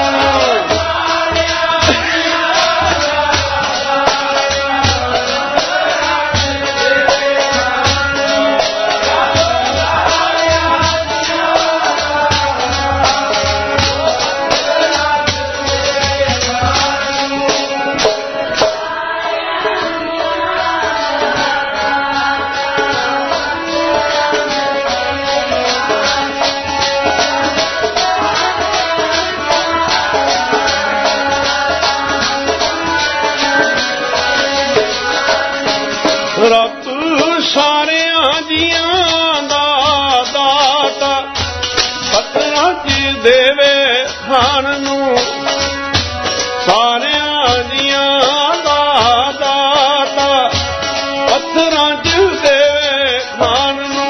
ਰੱਬ ਸਾਰਿਆਂ ਜੀਆਂ ਦਾ ਦਾਤਾ, ਪੱਥਰਾਂ 'ਚ ਦੇਵੇ ਖਾਣ ਨੂੰ, ਸਾਰਿਆਂ ਜੀਆਂ ਦਾ ਦਾਤਾ, ਪੱਥਰਾਂ 'ਚ ਦੇਵੇ ਖਾਣ ਨੂੰ।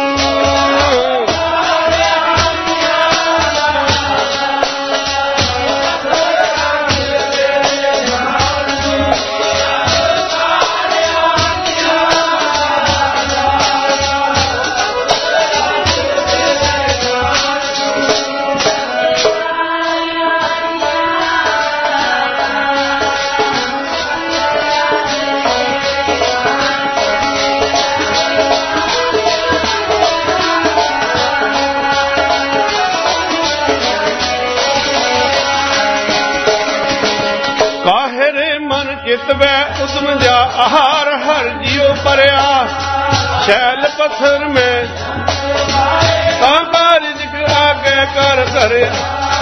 ਕਾਹਰੇ ਮਨ ਚਿਤਵੈ ਉਦਮ ਜਾ ਆਹਾਰ ਹਰ ਜੀਉ ਪਰਿਆ, ਸ਼ੈਲ ਪੱਥਰ ਮੈਂ ਤਾਂ ਕਾਰਜ ਆਗੇ ਕਰ ਕਰਿਆ।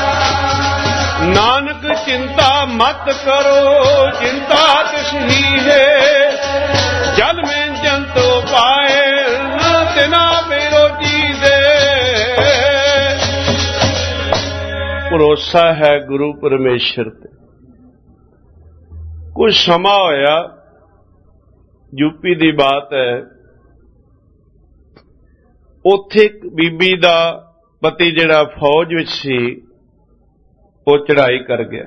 ਨਾਨਕ ਚਿੰਤਾ ਮਤ ਕਰੋ ਚਿੰਤਾ ਕਿਸ ਹੀ ਹੈ, ਜਲ ਮੈਂ ਜੰਤੋ ਪਾਏ ਨਾ ਤਿਨਾ ਮੇਰੋ ਜੀ ਦੇ। ਭਰੋਸਾ ਹੈ ਗੁਰੂ ਪਰਮੇਸ਼ਰ ਤੇ। ਕੁਝ ਸਮਾਂ ਹੋਇਆ, ਯੂਪੀ ਦੀ ਬਾਤ ਹੈ, ਉੱਥੇ ਇੱਕ ਬੀਬੀ ਦਾ ਪਤੀ ਜਿਹੜਾ ਫੌਜ ਵਿੱਚ ਸੀ ਉਹ ਚੜ੍ਹਾਈ ਕਰ ਗਿਆ।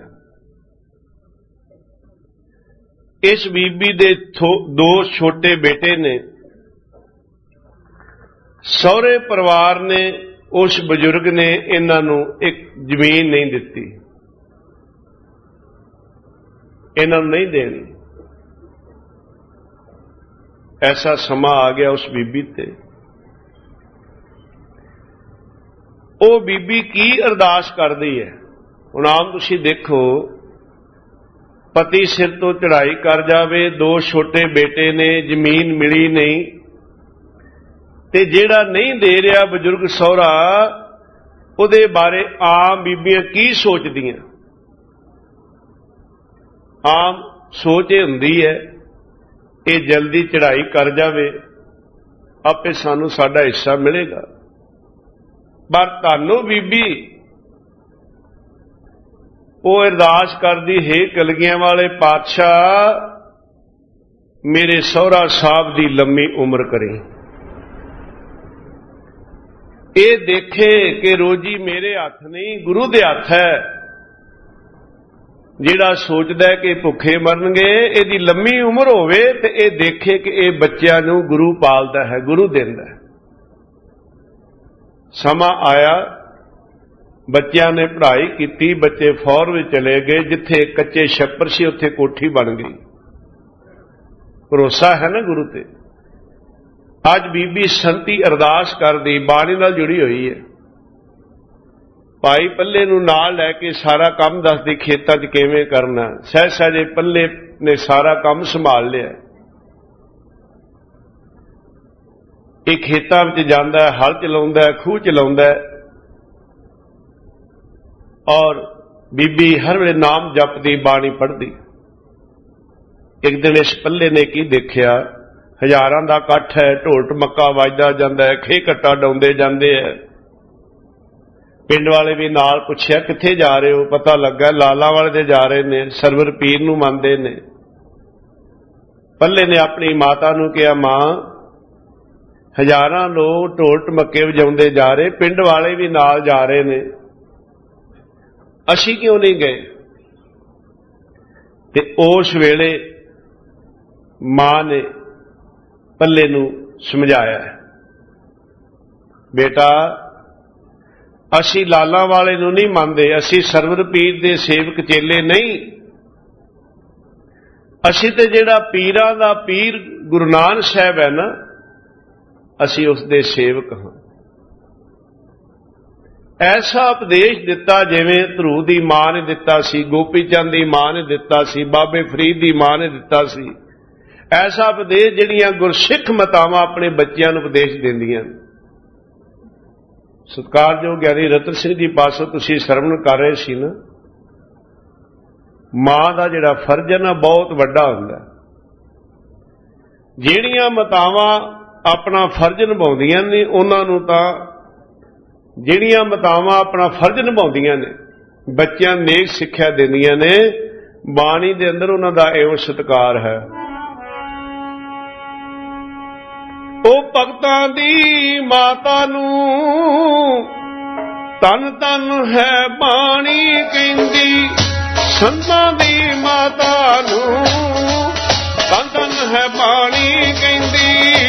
ਇਸ ਬੀਬੀ ਦੇ ਦੋ ਛੋਟੇ ਬੇਟੇ ਨੇ। ਸਹੁਰੇ ਪਰਿਵਾਰ ਨੇ, ਉਸ ਬਜ਼ੁਰਗ ਨੇ ਇਹਨਾਂ ਨੂੰ ਇੱਕ ਜ਼ਮੀਨ ਨਹੀਂ ਦਿੱਤੀ, ਇਹਨਾਂ ਨੂੰ ਨਹੀਂ ਦੇਣੀ। ਐਸਾ ਸਮਾਂ ਆ ਗਿਆ ਉਸ ਬੀਬੀ ਤੇ। ਉਹ ਬੀਬੀ ਕੀ ਅਰਦਾਸ ਕਰਦੀ ਹੈ ਹੁਣ ਆਮ ਤੁਸੀਂ ਦੇਖੋ। ਪਤੀ ਸਿਰ ਤੋਂ ਚੜ੍ਹਾਈ ਕਰ ਜਾਵੇ, ਦੋ ਛੋਟੇ ਬੇਟੇ ਨੇ, ਜ਼ਮੀਨ ਮਿਲੀ ਨਹੀਂ, ਤੇ ਜਿਹੜਾ ਨਹੀਂ ਦੇ ਰਿਹਾ ਬਜ਼ੁਰਗ ਸਹੁਰਾ, ਉਹਦੇ ਬਾਰੇ ਆਮ ਬੀਬੀਆਂ ਕੀ ਸੋਚਦੀਆਂ? ਆਮ ਸੋਚ ਇਹ ਹੁੰਦੀ ਹੈ ਇਹ ਜਲਦੀ ਚੜ੍ਹਾਈ ਕਰ ਜਾਵੇ, ਆਪੇ ਸਾਨੂੰ ਸਾਡਾ ਹਿੱਸਾ ਮਿਲੇਗਾ। ਪਰ ਤੁਹਾਨੂੰ ਬੀਬੀ ਉਹ ਅਰਦਾਸ ਕਰਦੀ, ਹੇ ਕਲਗੀਆਂ ਵਾਲੇ ਪਾਤਸ਼ਾਹ ਮੇਰੇ ਸਹੁਰਾ ਸਾਹਿਬ ਦੀ ਲੰਮੀ ਉਮਰ ਕਰੇ। ਇਹ ਦੇਖੇ ਕਿ ਰੋਜੀ ਮੇਰੇ ਹੱਥ ਨਹੀਂ, ਗੁਰੂ ਦੇ ਹੱਥ ਹੈ। ਜਿਹੜਾ ਸੋਚਦਾ ਕਿ ਭੁੱਖੇ ਮਰਨਗੇ, ਇਹਦੀ ਲੰਮੀ ਉਮਰ ਹੋਵੇ ਤੇ ਇਹ ਦੇਖੇ ਕਿ ਇਹ ਬੱਚਿਆਂ ਨੂੰ ਗੁਰੂ ਪਾਲਦਾ ਹੈ, ਗੁਰੂ ਦਿੰਦਾ ਹੈ। ਸਮਾਂ ਆਇਆ, ਬੱਚਿਆਂ ਨੇ ਪੜ੍ਹਾਈ ਕੀਤੀ, ਬੱਚੇ ਫੌਜ ਵਿੱਚ ਚਲੇ ਗਏ। ਜਿੱਥੇ ਕੱਚੇ ਛੱਪਰ ਸੀ ਉੱਥੇ ਕੋਠੀ ਬਣ ਗਈ। ਭਰੋਸਾ ਹੈ ਨਾ ਗੁਰੂ ਤੇ। ਅੱਜ ਬੀਬੀ ਸੰਤੀ ਅਰਦਾਸ ਕਰਦੀ, ਬਾਣੀ ਨਾਲ ਜੁੜੀ ਹੋਈ ਹੈ। ਭਾਈ ਪੱਲੇ ਨੂੰ ਨਾਲ ਲੈ ਕੇ ਸਾਰਾ ਕੰਮ ਦੱਸਦੀ, ਖੇਤਾਂ 'ਚ ਕਿਵੇਂ ਕਰਨਾ। ਸਹਿਜੇ ਪੱਲੇ ਨੇ ਸਾਰਾ ਕੰਮ ਸੰਭਾਲ ਲਿਆ। ਇਹ ਖੇਤਾਂ ਵਿੱਚ ਜਾਂਦਾ, ਹਲ ਚਲਾਉਂਦਾ, ਖੂਹ ਚਲਾਉਂਦਾ, ਔਰ ਬੀਬੀ ਹਰ ਵੇਲੇ ਨਾਮ ਜਪਦੀ, ਬਾਣੀ ਪੜ੍ਹਦੀ। ਇੱਕ ਦਿਨ ਇਸ ਪੱਲੇ ਨੇ ਕੀ ਦੇਖਿਆ, ਹਜ਼ਾਰਾਂ ਦਾ ਇਕੱਠ ਹੈ, ਢੋਲ ਢਮੱਕਾ ਵੱਜਦਾ ਜਾਂਦਾ ਹੈ, ਖੇ ਘੱਟਾ ਡਾਉਂਦੇ ਜਾਂਦੇ ਹੈ। ਪਿੰਡ ਵਾਲੇ ਵੀ ਨਾਲ ਪੁੱਛਿਆ, ਕਿੱਥੇ ਜਾ ਰਹੇ ਹੋ? ਪਤਾ ਲੱਗਾ ਲਾਲਾ ਵਾਲੇ ਦੇ ਜਾ ਰਹੇ ਨੇ, ਸਰਵਰ ਪੀਰ ਨੂੰ ਮੰਨਦੇ ਨੇ। ਪੱਲੇ ਨੇ ਆਪਣੀ ਮਾਤਾ ਨੂੰ ਕਿਹਾ, ਮਾਂ ਹਜ਼ਾਰਾਂ ਲੋਕ ਢੋਲ ਢਮੱਕੇ ਵਜਾਉਂਦੇ ਜਾ ਰਹੇ, ਪਿੰਡ ਵਾਲੇ ਵੀ ਨਾਲ ਜਾ ਰਹੇ ਨੇ, ਅਸੀਂ ਕਿਉਂ ਨਹੀਂ ਗਏ? ਤੇ ਉਸ ਵੇਲੇ ਮਾਂ ਨੇ ਪੱਲੇ ਨੂੰ ਸਮਝਾਇਆ, ਬੇਟਾ ਅਸੀਂ ਲਾਲਾ ਵਾਲੇ ਨੂੰ ਨਹੀਂ ਮੰਨਦੇ, ਅਸੀਂ ਸਰਵਰ ਪੀਰ ਦੇ ਸੇਵਕ ਚੇਲੇ ਨਹੀਂ। ਅਸੀਂ ਤੇ ਜਿਹੜਾ ਪੀਰਾਂ ਦਾ ਪੀਰ ਗੁਰੂ ਨਾਨਕ ਸਾਹਿਬ ਹੈ ਨਾ, ਅਸੀਂ ਉਸ ਦੇ ਸੇਵਕ ਹਾਂ। ਐਸਾ ਉਪਦੇਸ਼ ਦਿੱਤਾ ਜਿਵੇਂ ਧਰੂ ਦੀ ਮਾਂ ਨੇ ਦਿੱਤਾ ਸੀ, ਗੋਪੀ ਚੰਦ ਦੀ ਮਾਂ ਨੇ ਦਿੱਤਾ ਸੀ, ਬਾਬੇ ਫਰੀਦ ਦੀ ਮਾਂ ਨੇ ਦਿੱਤਾ ਸੀ। ਐਸਾ ਉਪਦੇਸ਼ ਜਿਹੜੀਆਂ ਗੁਰਸਿੱਖ ਮਾਤਾਵਾਂ ਆਪਣੇ ਬੱਚਿਆਂ ਨੂੰ ਉਪਦੇਸ਼ ਦਿੰਦੀਆਂ। ਸਤਿਕਾਰਯੋਗ ਗਿਆਨੀ ਰਤਨ ਸਿੰਘ ਜੀ ਪਾਸੋਂ ਤੁਸੀਂ ਸਰਵਣ ਕਰ ਰਹੇ ਸੀ ਨਾ, ਮਾਂ ਦਾ ਜਿਹੜਾ ਫਰਜ਼ ਹੈ ਨਾ ਬਹੁਤ ਵੱਡਾ ਹੁੰਦਾ। ਜਿਹੜੀਆਂ ਮਾਤਾਵਾਂ ਆਪਣਾ ਫਰਜ਼ ਨਿਭਾਉਂਦੀਆਂ ਨੇ, ਉਹਨਾਂ ਨੂੰ ਤਾਂ ਜਿਹੜੀਆਂ ਮਾਤਾਵਾਂ ਆਪਣਾ ਫਰਜ਼ ਨਿਭਾਉਂਦੀਆਂ ਨੇ, ਬੱਚਿਆਂ ਨੂੰ ਨੇਕ ਸਿੱਖਿਆ ਦਿੰਦੀਆਂ ਨੇ, ਬਾਣੀ ਦੇ ਅੰਦਰ ਉਹਨਾਂ ਦਾ ਇਹੋ ਸਤਿਕਾਰ ਹੈ। ਉਹ ਭਗਤਾਂ ਦੀ ਮਾਤਾ ਨੂੰ ਤਨ ਤਨ ਹੈ ਬਾਣੀ ਕਹਿੰਦੀ, ਸੰਤਾਂ ਦੀ ਮਾਤਾ ਨੂੰ ਤਨ ਤਨ ਹੈ ਬਾਣੀ ਕਹਿੰਦੀ।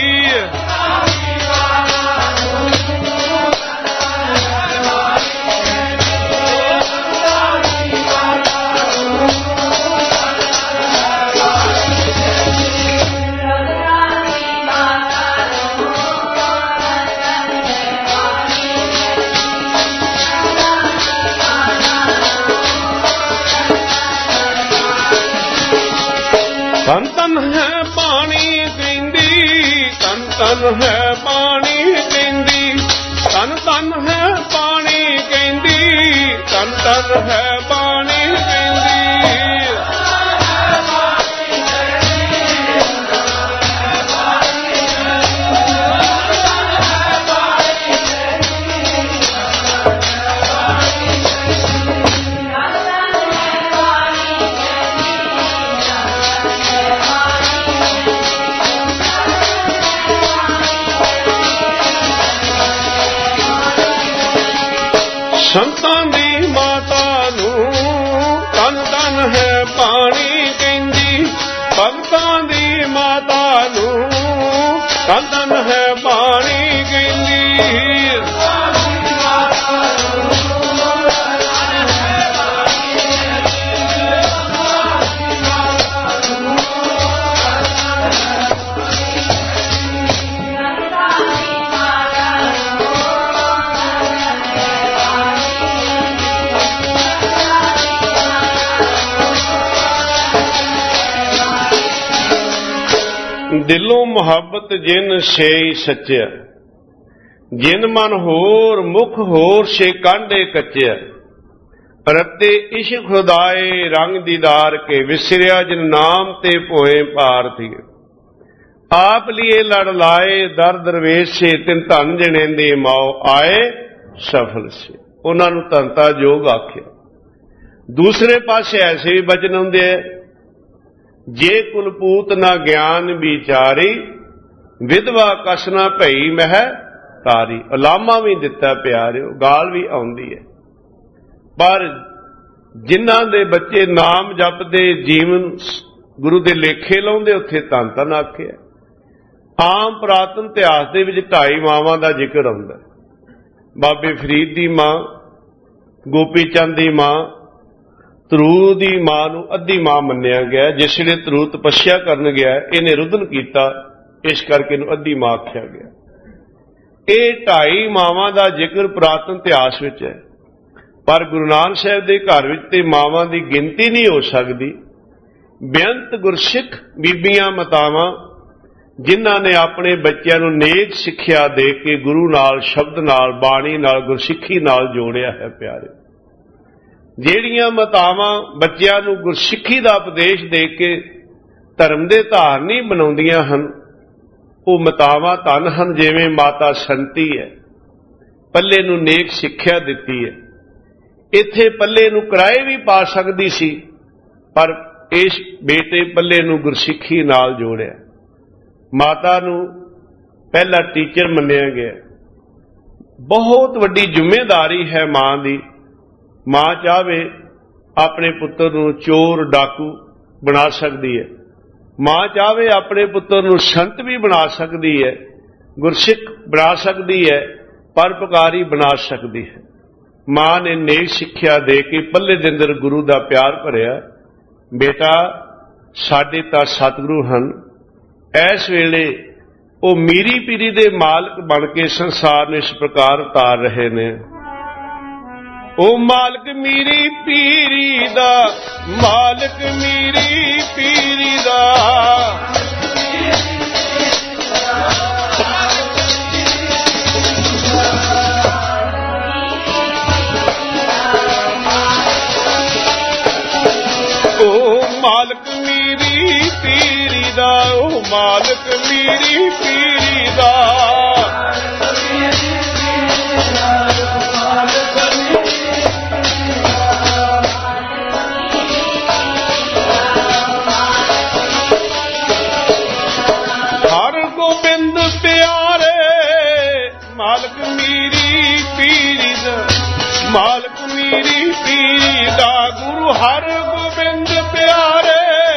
ਤਨ ਤਨ ਹੈ ਬਾਣੀ ਕਹਿੰਦੀ, ਤਨ ਤਨ ਹੈ ਬਾਣੀ ਕਹਿੰਦੀ, ਤਨ ਤਨ ਹੈ ਬਾਣੀ ਕਹਿੰਦੀ, ਤਨ ਤਨ ਹੈ ਬਾਣੀ ਕਹਿੰਦੀ। ਸੰਤਾਂ ਦੀ ਮਾਤਾ ਨੂੰ ਤਨ ਤਨ ਹੈ ਬਾਣੀ ਕਹਿੰਦੀ, ਭਗਤਾਂ ਦੀ ਮਾਤਾ ਨੂੰ ਤਨ ਤਨ ਹੈ ਬਾਣੀ ਕਹਿੰਦੀ। ਦਿਲੋਂ ਮੁਹੱਬਤ ਜਿਨ ਸੇਈ ਸੱਚਿਆ, ਜਿਨ ਮਨ ਹੋਰ ਮੁਖ ਹੋਰ ਸੇ ਕਾਂਢੇ ਕੱਚਿਆ। ਰਤੇ ਇਸ਼ਕ ਖੁਦਾਏ ਰੰਗ ਦੀਦਾਰ ਕੇ, ਵਿਸਰਿਆ ਜਿਨ ਨਾਮ ਤੇ ਭੋਏ ਭਾਰਤੀ। ਆਪ ਲਿਏ ਲੜ ਲਾਏ ਦਰ ਦਰਵੇਸ਼ ਸੇ, ਤਿਨ ਧਨ ਜਣੇਂਦੇ ਮਾਓ ਆਏ, सफल से, उन्होंने धनता जोग आख्या। दूसरे पासे ऐसे भी बचन आउंदे है, जे कुलपूत ना ज्ञान विचारी, विधवा कस ना भई मह तारी। उलामा भी दिता प्यारिओ, गाल भी आउंदी है, पर जिन्हां दे बच्चे नाम जपदे जीवन गुरु दे लेखे लाउंदे उत्थे धन धन आखिआ। आम पुरातन इतिहास दे विच 2.5 मावां दा जिक्र आउंदा। बाबे फरीद दी मां, गोपी चंद दी मां, ਧਰੂ ਦੀ मां नूं अद्धी मां मन्निया गया। जिस वेले ਧਰੂ तपस्या करन गया इहने रुदन कीता, इस करके इहनूं अद्धी मां आख्या गया। ਇਹ 2.5 मावां दा जिक्र पुरातन इतिहास विच है, पर गुरु नानक साहिब दे घर विच ते मावां दी गिनती नहीं हो सकदी। बेअंत गुरसिख बीबियां मातावां जिन्हां ने अपने बच्चों नूं नेक सिक्ख्या दे के गुरु नाल, शब्द नाल, बाणी नाल, गुरसिੱਖੀ नाल जोड़िया है प्यारे। ਜਿਹੜੀਆਂ ਮਾਤਾਵਾਂ ਬੱਚਿਆਂ ਨੂੰ ਗੁਰਸਿੱਖੀ ਦਾ ਉਪਦੇਸ਼ ਦੇ ਕੇ ਧਰਮ ਦੇ ਧਾਰਨੀ ਬਣਾਉਂਦੀਆਂ ਹਨ, ਉਹ ਮਾਤਾਵਾਂ ਧਨ ਹਨ। ਜਿਵੇਂ ਮਾਤਾ ਸੰਤੀ ਹੈ, ਪੱਲੇ ਨੂੰ ਨੇਕ ਸਿੱਖਿਆ ਦਿੱਤੀ ਹੈ। ਇੱਥੇ ਪੱਲੇ ਨੂੰ ਕਿਰਾਏ ਵੀ ਪਾ ਸਕਦੀ ਸੀ, ਪਰ ਇਸ ਬੇਟੇ ਪੱਲੇ ਨੂੰ ਗੁਰਸਿੱਖੀ ਨਾਲ ਜੋੜਿਆ। ਮਾਤਾ ਨੂੰ ਪਹਿਲਾ ਟੀਚਰ ਮੰਨਿਆ ਗਿਆ। ਬਹੁਤ ਵੱਡੀ ਜ਼ਿੰਮੇਵਾਰੀ ਹੈ ਮਾਂ ਦੀ। मां चाहे अपने पुत्र नूं चोर डाकू बना सकती है, मां चाहे अपने पुत्र नूं संत भी बना सकती है, गुरसिख बना सकती है, परोपकारी बना सकती है। मां ने नेक सिक्ख्या दे के पल्ले दे अंदर गुरु का प्यार भरिया। बेटा साडे तां सतगुरु हन, इस वेले वो मीरी पीरी दे मालक बन के संसार ने इस प्रकार उतार रहे ने। ओ मालक मीरी पीरी दा, मालक मीरी पीरी दा, ओ मालक मीरी पीरी दा, ओ मालक मीरी पीरी दा। मालक मीरी पीरी दा, गुरु हर गोबिंद प्यारे।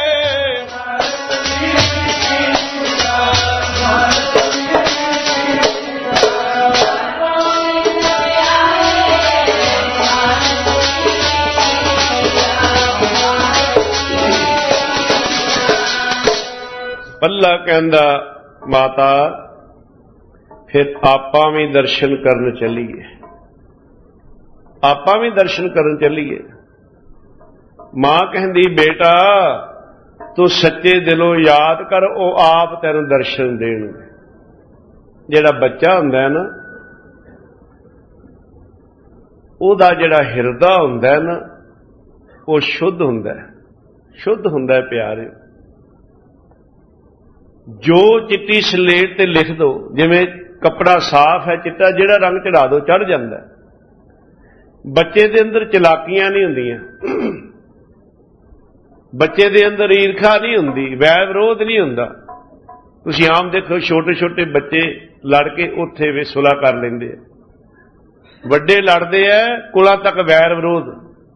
पल्ला कहंदा माता फिर आपां भी दर्शन करन चलीए, आपां भी दर्शन करन चलीए। मां कहंदी बेटा तू सच्चे दिलों याद कर, वो आप तेन दर्शन देणगे। जिहड़ा बच्चा हुंदा है ना, उहदा जिहड़ा हिरदा हुंदा है ना, वो शुद्ध हुंदा है, शुद्ध हुंदा है प्यारे। जो चिट्टी सलेट ते लिख दो, जिवें कपड़ा साफ है चिट्टा, जिहड़ा रंग चढ़ा दो चढ़ जांदा है। बच्चे दे अंदर चलाकियां नहीं हुंदियां, बच्चे दे अंदर ईर्खा नहीं हुंदी, वैर विरोध नहीं हुंदा। तुसीं आम देखो छोटे छोटे बच्चे लड़ के उत्थे वे सुलह कर लेंदे, वड्डे लड़दे ऐ कुलां तक वैर विरोध,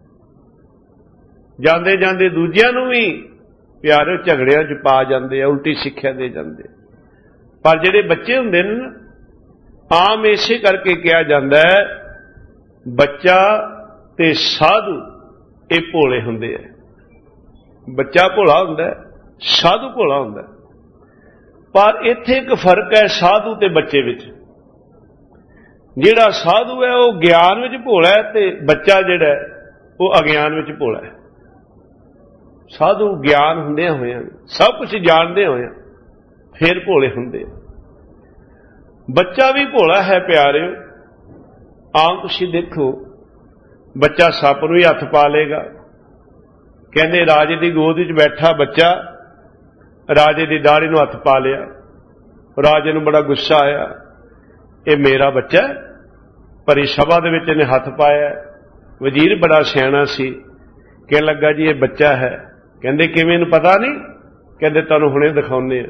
जांदे जांदे दूजियां नूं भी प्यारे झगड़ियां च पा जांदे, उल्टी सिक्ख्या दे जांदे। पर जिहड़े बच्चे हुंदे ने आम इसे करके कहा जांदा है बच्चा ते साधु ये भोले हुंदे है। बच्चा भोला हुंदा है, साधु भोला हुंदा है। पर इत्थे एक फर्क है साधु ते बच्चे विच। जिहड़ा साधु है वो ज्ञान विच भोला है, ते बच्चा जिहड़ा है वो अज्ञान विच भोला है। साधु ज्ञान हुंदे होया सब कुछ जानदे होया फिर भोले हुंदे। बच्चा भी भोला है प्यारे। आम तुसीं देखो बच्चा सप नूं ही हथ पा लेगा। कहंदे राजे दी गोद विच बैठा बच्चा राजे दी दाढ़ी नूं हथ पा लिया। राजे नूं बड़ा गुस्सा आया, ये मेरा बच्चा है, ਭਰੀ ਸਭਾ ਦੇ ਵਿੱਚ ਇਹਨੇ ਹੱਥ ਪਾਇਆ। ਵਜ਼ੀਰ ਬੜਾ ਸਿਆਣਾ ਸੀ, ਕਹਿਣ ਲੱਗਾ ਜੀ ਇਹ ਬੱਚਾ ਹੈ। ਕਹਿੰਦੇ ਕਿਵੇਂ, ਇਹਨੂੰ ਪਤਾ ਨਹੀਂ? ਕਹਿੰਦੇ ਤੁਹਾਨੂੰ ਹੁਣੇ ਦਿਖਾਉਂਦੇ ਆ।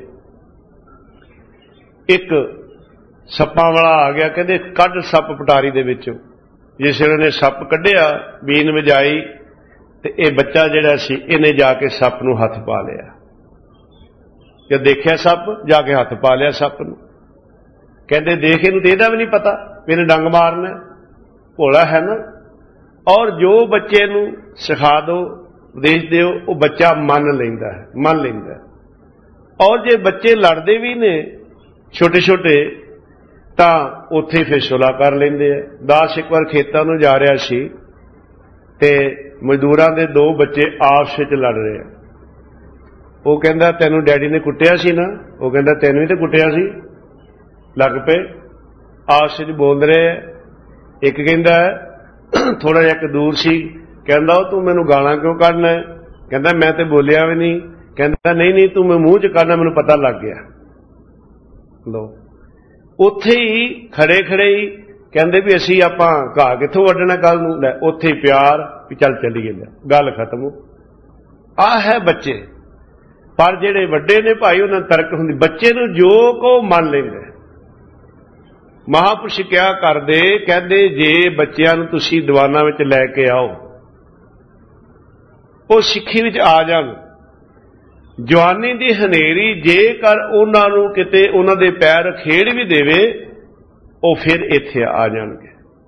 ਇੱਕ ਸੱਪਾਂ ਵਾਲਾ ਆ ਗਿਆ, ਕਹਿੰਦੇ ਕੱਢ ਸੱਪ ਪਟਾਰੀ ਦੇ ਵਿੱਚੋਂ। ਜਿਸ ਵੇਲੇ ਨੇ ਸੱਪ ਕੱਢਿਆ, ਬੀਨ ਵਜਾਈ, ਤੇ ਇਹ ਬੱਚਾ ਜਿਹੜਾ ਸੀ ਇਹਨੇ ਜਾ ਕੇ ਸੱਪ ਨੂੰ ਹੱਥ ਪਾ ਲਿਆ। ਜਦ ਦੇਖਿਆ ਸੱਪ, ਜਾ ਕੇ ਹੱਥ ਪਾ ਲਿਆ ਸੱਪ ਨੂੰ। ਕਹਿੰਦੇ ਦੇਖ, ਇਹਨੂੰ ਤੇ ਇਹਦਾ ਵੀ ਨਹੀਂ ਪਤਾ ਵੀ ਇਹਨੇ ਡੰਗ ਮਾਰਨਾ, ਭੋਲਾ ਹੈ ਨਾ। ਔਰ ਜੋ ਬੱਚੇ ਨੂੰ ਸਿਖਾ ਦਿਓ, ਉਪਦੇਸ਼ ਦਿਓ, ਉਹ ਬੱਚਾ ਮੰਨ ਲੈਂਦਾ ਹੈ। ਔਰ ਜੇ ਬੱਚੇ ਲੜਦੇ ਵੀ ਨੇ ਛੋਟੇ ਛੋਟੇ, ਤਾਂ ਉੱਥੇ ਫਿਰ ਸੁਲ੍ਹਾ ਕਰ ਲੈਂਦੇ ਆ। ਦਾਸ ਇੱਕ ਵਾਰ ਖੇਤਾਂ ਨੂੰ ਜਾ ਰਿਹਾ ਸੀ ਤੇ ਮਜ਼ਦੂਰਾਂ ਦੇ ਦੋ ਬੱਚੇ ਆਪਸ ਵਿੱਚ ਲੜ ਰਹੇ ਆ। ਉਹ ਕਹਿੰਦਾ ਤੈਨੂੰ ਡੈਡੀ ਨੇ ਕੁੱਟਿਆ ਸੀ ਨਾ? ਉਹ ਕਹਿੰਦਾ ਤੈਨੂੰ ਹੀ ਤੇ ਕੁੱਟਿਆ ਸੀ। ਲੱਗ ਪਏ ਆਪਸ ਵਿੱਚ ਬੋਲ ਰਹੇ ਆ। ਇੱਕ ਕਹਿੰਦਾ ਥੋੜਾ ਜਿਹਾ ਇੱਕ ਦੂਰ ਸੀ, ਕਹਿੰਦਾ ਉਹ ਤੂੰ ਮੈਨੂੰ ਗਾਲਾਂ ਕਿਉਂ ਕੱਢਣਾ? ਕਹਿੰਦਾ ਮੈਂ ਤੇ ਬੋਲਿਆ ਵੀ ਨਹੀਂ। ਕਹਿੰਦਾ ਨਹੀਂ ਤੂੰ ਮੈਂ ਮੂੰਹ 'ਚ ਕੱਢਣਾ, ਮੈਨੂੰ ਪਤਾ ਲੱਗ ਗਿਆ। ਲੋ ਉੱਥੇ ਹੀ ਖੜੇ ਹੀ ਕਹਿੰਦੇ ਵੀ ਅਸੀਂ ਆਪਾਂ ਘਾਹ ਕਿੱਥੋਂ ਵੱਢਣਾ ਕੱਲ ਨੂੰ? ਲੈ ਉੱਥੇ ਹੀ ਪਿਆਰ ਵੀ ਚੱਲ ਚੱਲੀਏ, ਲੈ ਗੱਲ ਖਤਮ। ਆਹ ਹੈ ਬੱਚੇ। ਪਰ ਜਿਹੜੇ ਵੱਡੇ ਨੇ ਭਾਈ, ਉਹਨਾਂ ਤਰਕ ਹੁੰਦੀ। ਬੱਚੇ ਨੂੰ ਜੋ ਕੋ ਮੰਨ ਲੈਂਦੇ। ਮਹਾਂਪੁਰਸ਼ ਕਿਆ ਕਰਦੇ, ਕਹਿੰਦੇ ਜੇ ਬੱਚਿਆਂ ਨੂੰ ਤੁਸੀਂ ਦੀਵਾਨਾਂ ਵਿੱਚ ਲੈ ਕੇ ਆਓ, ਉਹ ਸਿੱਖੀ ਵਿੱਚ ਆ ਜਾਣ। ਜਵਾਨੀ ਦੀ ਹਨੇਰੀ ਜੇਕਰ ਉਹਨਾਂ ਨੂੰ ਕਿਤੇ ਉਹਨਾਂ ਦੇ ਪੈਰ ਖੇੜ ਵੀ ਦੇਵੇ, ਉਹ ਫਿਰ ਇੱਥੇ ਆ ਜਾਣਗੇ।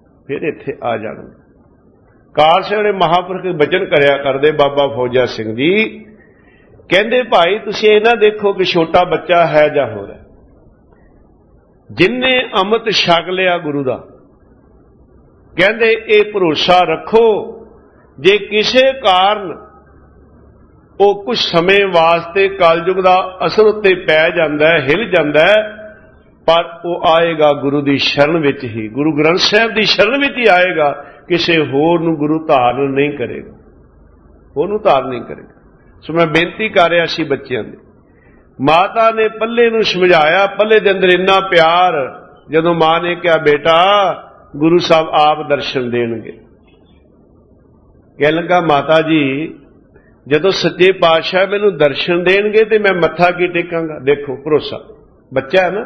ਕਾਲ ਸੇ ਮਹਾਂਪੁਰਖ ਬਚਨ ਕਰਿਆ ਕਰਦੇ ਬਾਬਾ ਫੌਜਾ ਸਿੰਘ ਜੀ। ਕਹਿੰਦੇ ਭਾਈ ਤੁਸੀਂ ਇਹ ਨਾ ਦੇਖੋ ਕਿ ਛੋਟਾ ਬੱਚਾ ਹੈ ਜਾਂ ਹੋਰ ਹੈ, ਜਿਨਨੇ ਅੰਮ੍ਰਿਤ ਛਕ ਲਿਆ ਗੁਰੂ ਦਾ। ਕਹਿੰਦੇ ਇਹ ਭਰੋਸਾ ਰੱਖੋ, ਜੇ ਕਿਸੇ ਕਾਰਨ ਉਹ ਕੁਝ ਸਮੇਂ ਵਾਸਤੇ ਕਲਯੁਗ ਦਾ ਅਸਰ ਉੱਤੇ ਪੈ ਜਾਂਦਾ ਹੈ, ਹਿਲ ਜਾਂਦਾ ਹੈ, ਪਰ ਉਹ ਆਏਗਾ ਗੁਰੂ ਦੀ ਸ਼ਰਨ ਵਿੱਚ ਹੀ, ਗੁਰੂ ਗ੍ਰੰਥ ਸਾਹਿਬ ਦੀ ਸ਼ਰਨ ਵਿੱਚ ਹੀ ਆਏਗਾ। ਕਿਸੇ ਹੋਰ ਨੂੰ ਗੁਰੂ ਧਾਰਨ ਨਹੀਂ ਕਰੇਗਾ, ਉਹਨੂੰ ਧਾਰਨ ਨਹੀਂ ਕਰੇਗਾ। ਸੋ ਮੈਂ ਬੇਨਤੀ ਕਰ ਰਿਹਾ ਸੀ ਬੱਚਿਆਂ ਦੀ, ਮਾਤਾ ਨੇ ਪੱਲੇ ਨੂੰ ਸਮਝਾਇਆ, ਪੱਲੇ ਦੇ ਅੰਦਰ ਇੰਨਾ ਪਿਆਰ। ਜਦੋਂ ਮਾਂ ਨੇ ਕਿਹਾ ਬੇਟਾ ਗੁਰੂ ਸਾਹਿਬ ਆਪ ਦਰਸ਼ਨ ਦੇਣਗੇ, ਕਹਿਣ ਲੱਗਾ ਮਾਤਾ ਜੀ ਜਦੋਂ ਸੱਚੇ ਪਾਤਸ਼ਾਹ ਮੈਨੂੰ ਦਰਸ਼ਨ ਦੇਣਗੇ ਤੇ ਮੈਂ ਮੱਥਾ ਕੀ ਟੇਕਾਂਗਾ? ਦੇਖੋ ਭਰੋਸਾ, ਬੱਚਾ ਹੈ ਨਾ,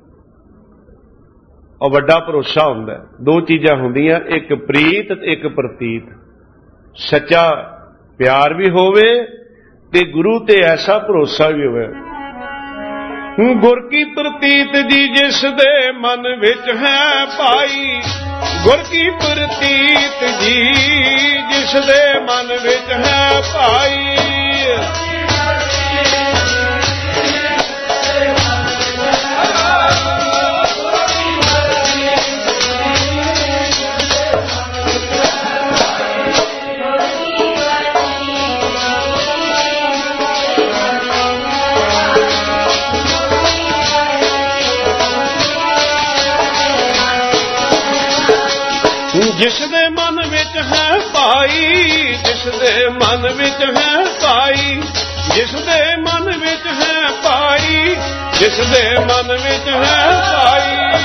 ਉਹ ਵੱਡਾ ਭਰੋਸਾ ਹੁੰਦਾ। ਦੋ ਚੀਜ਼ਾਂ ਹੁੰਦੀਆਂ, ਇੱਕ ਪ੍ਰੀਤ ਤੇ ਇੱਕ ਪ੍ਰਤੀਤ। ਸੱਚਾ ਪਿਆਰ ਵੀ ਹੋਵੇ ਤੇ ਗੁਰੂ ਤੇ ਐਸਾ ਭਰੋਸਾ ਵੀ ਹੋਵੇ। ਗੁਰ ਕੀ ਪ੍ਰਤੀਤ ਜੀ ਜਿਸ ਦੇ ਮਨ ਵਿੱਚ ਹੈ ਭਾਈ, ਗੁਰ ਕੀ ਪ੍ਰਤੀਤ ਜੀ ਜਿਸ ਦੇ ਮਨ ਵਿੱਚ ਹੈ ਭਾਈ। ਜਿਸ ਦੇ ਮਨ ਵਿੱਚ ਹੈ ਭਾਈ, ਜਿਸ ਦੇ ਮਨ ਵਿੱਚ ਹੈ ਭਾਈ, ਜਿਸ ਦੇ ਮਨ ਵਿੱਚ ਹੈ ਭਾਈ, ਜਿਸ ਦੇ ਮਨ ਵਿੱਚ ਹੈ ਭਾਈ।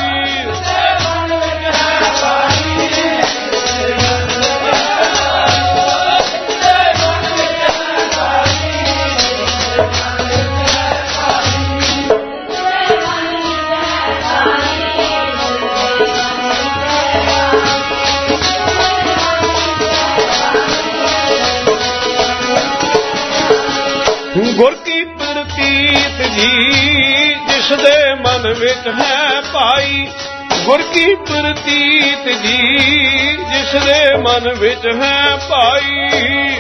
ਗੁਰ ਕੀ ਪ੍ਰਤੀਤ ਜੀ ਜਿਸ ਦੇ ਮਨ ਵਿੱਚ ਹੈ ਭਾਈ, ਗੁਰ ਕੀ ਪ੍ਰਤੀਤ ਜੀ ਜਿਸ ਦੇ ਮਨ ਵਿੱਚ ਹੈ ਭਾਈ।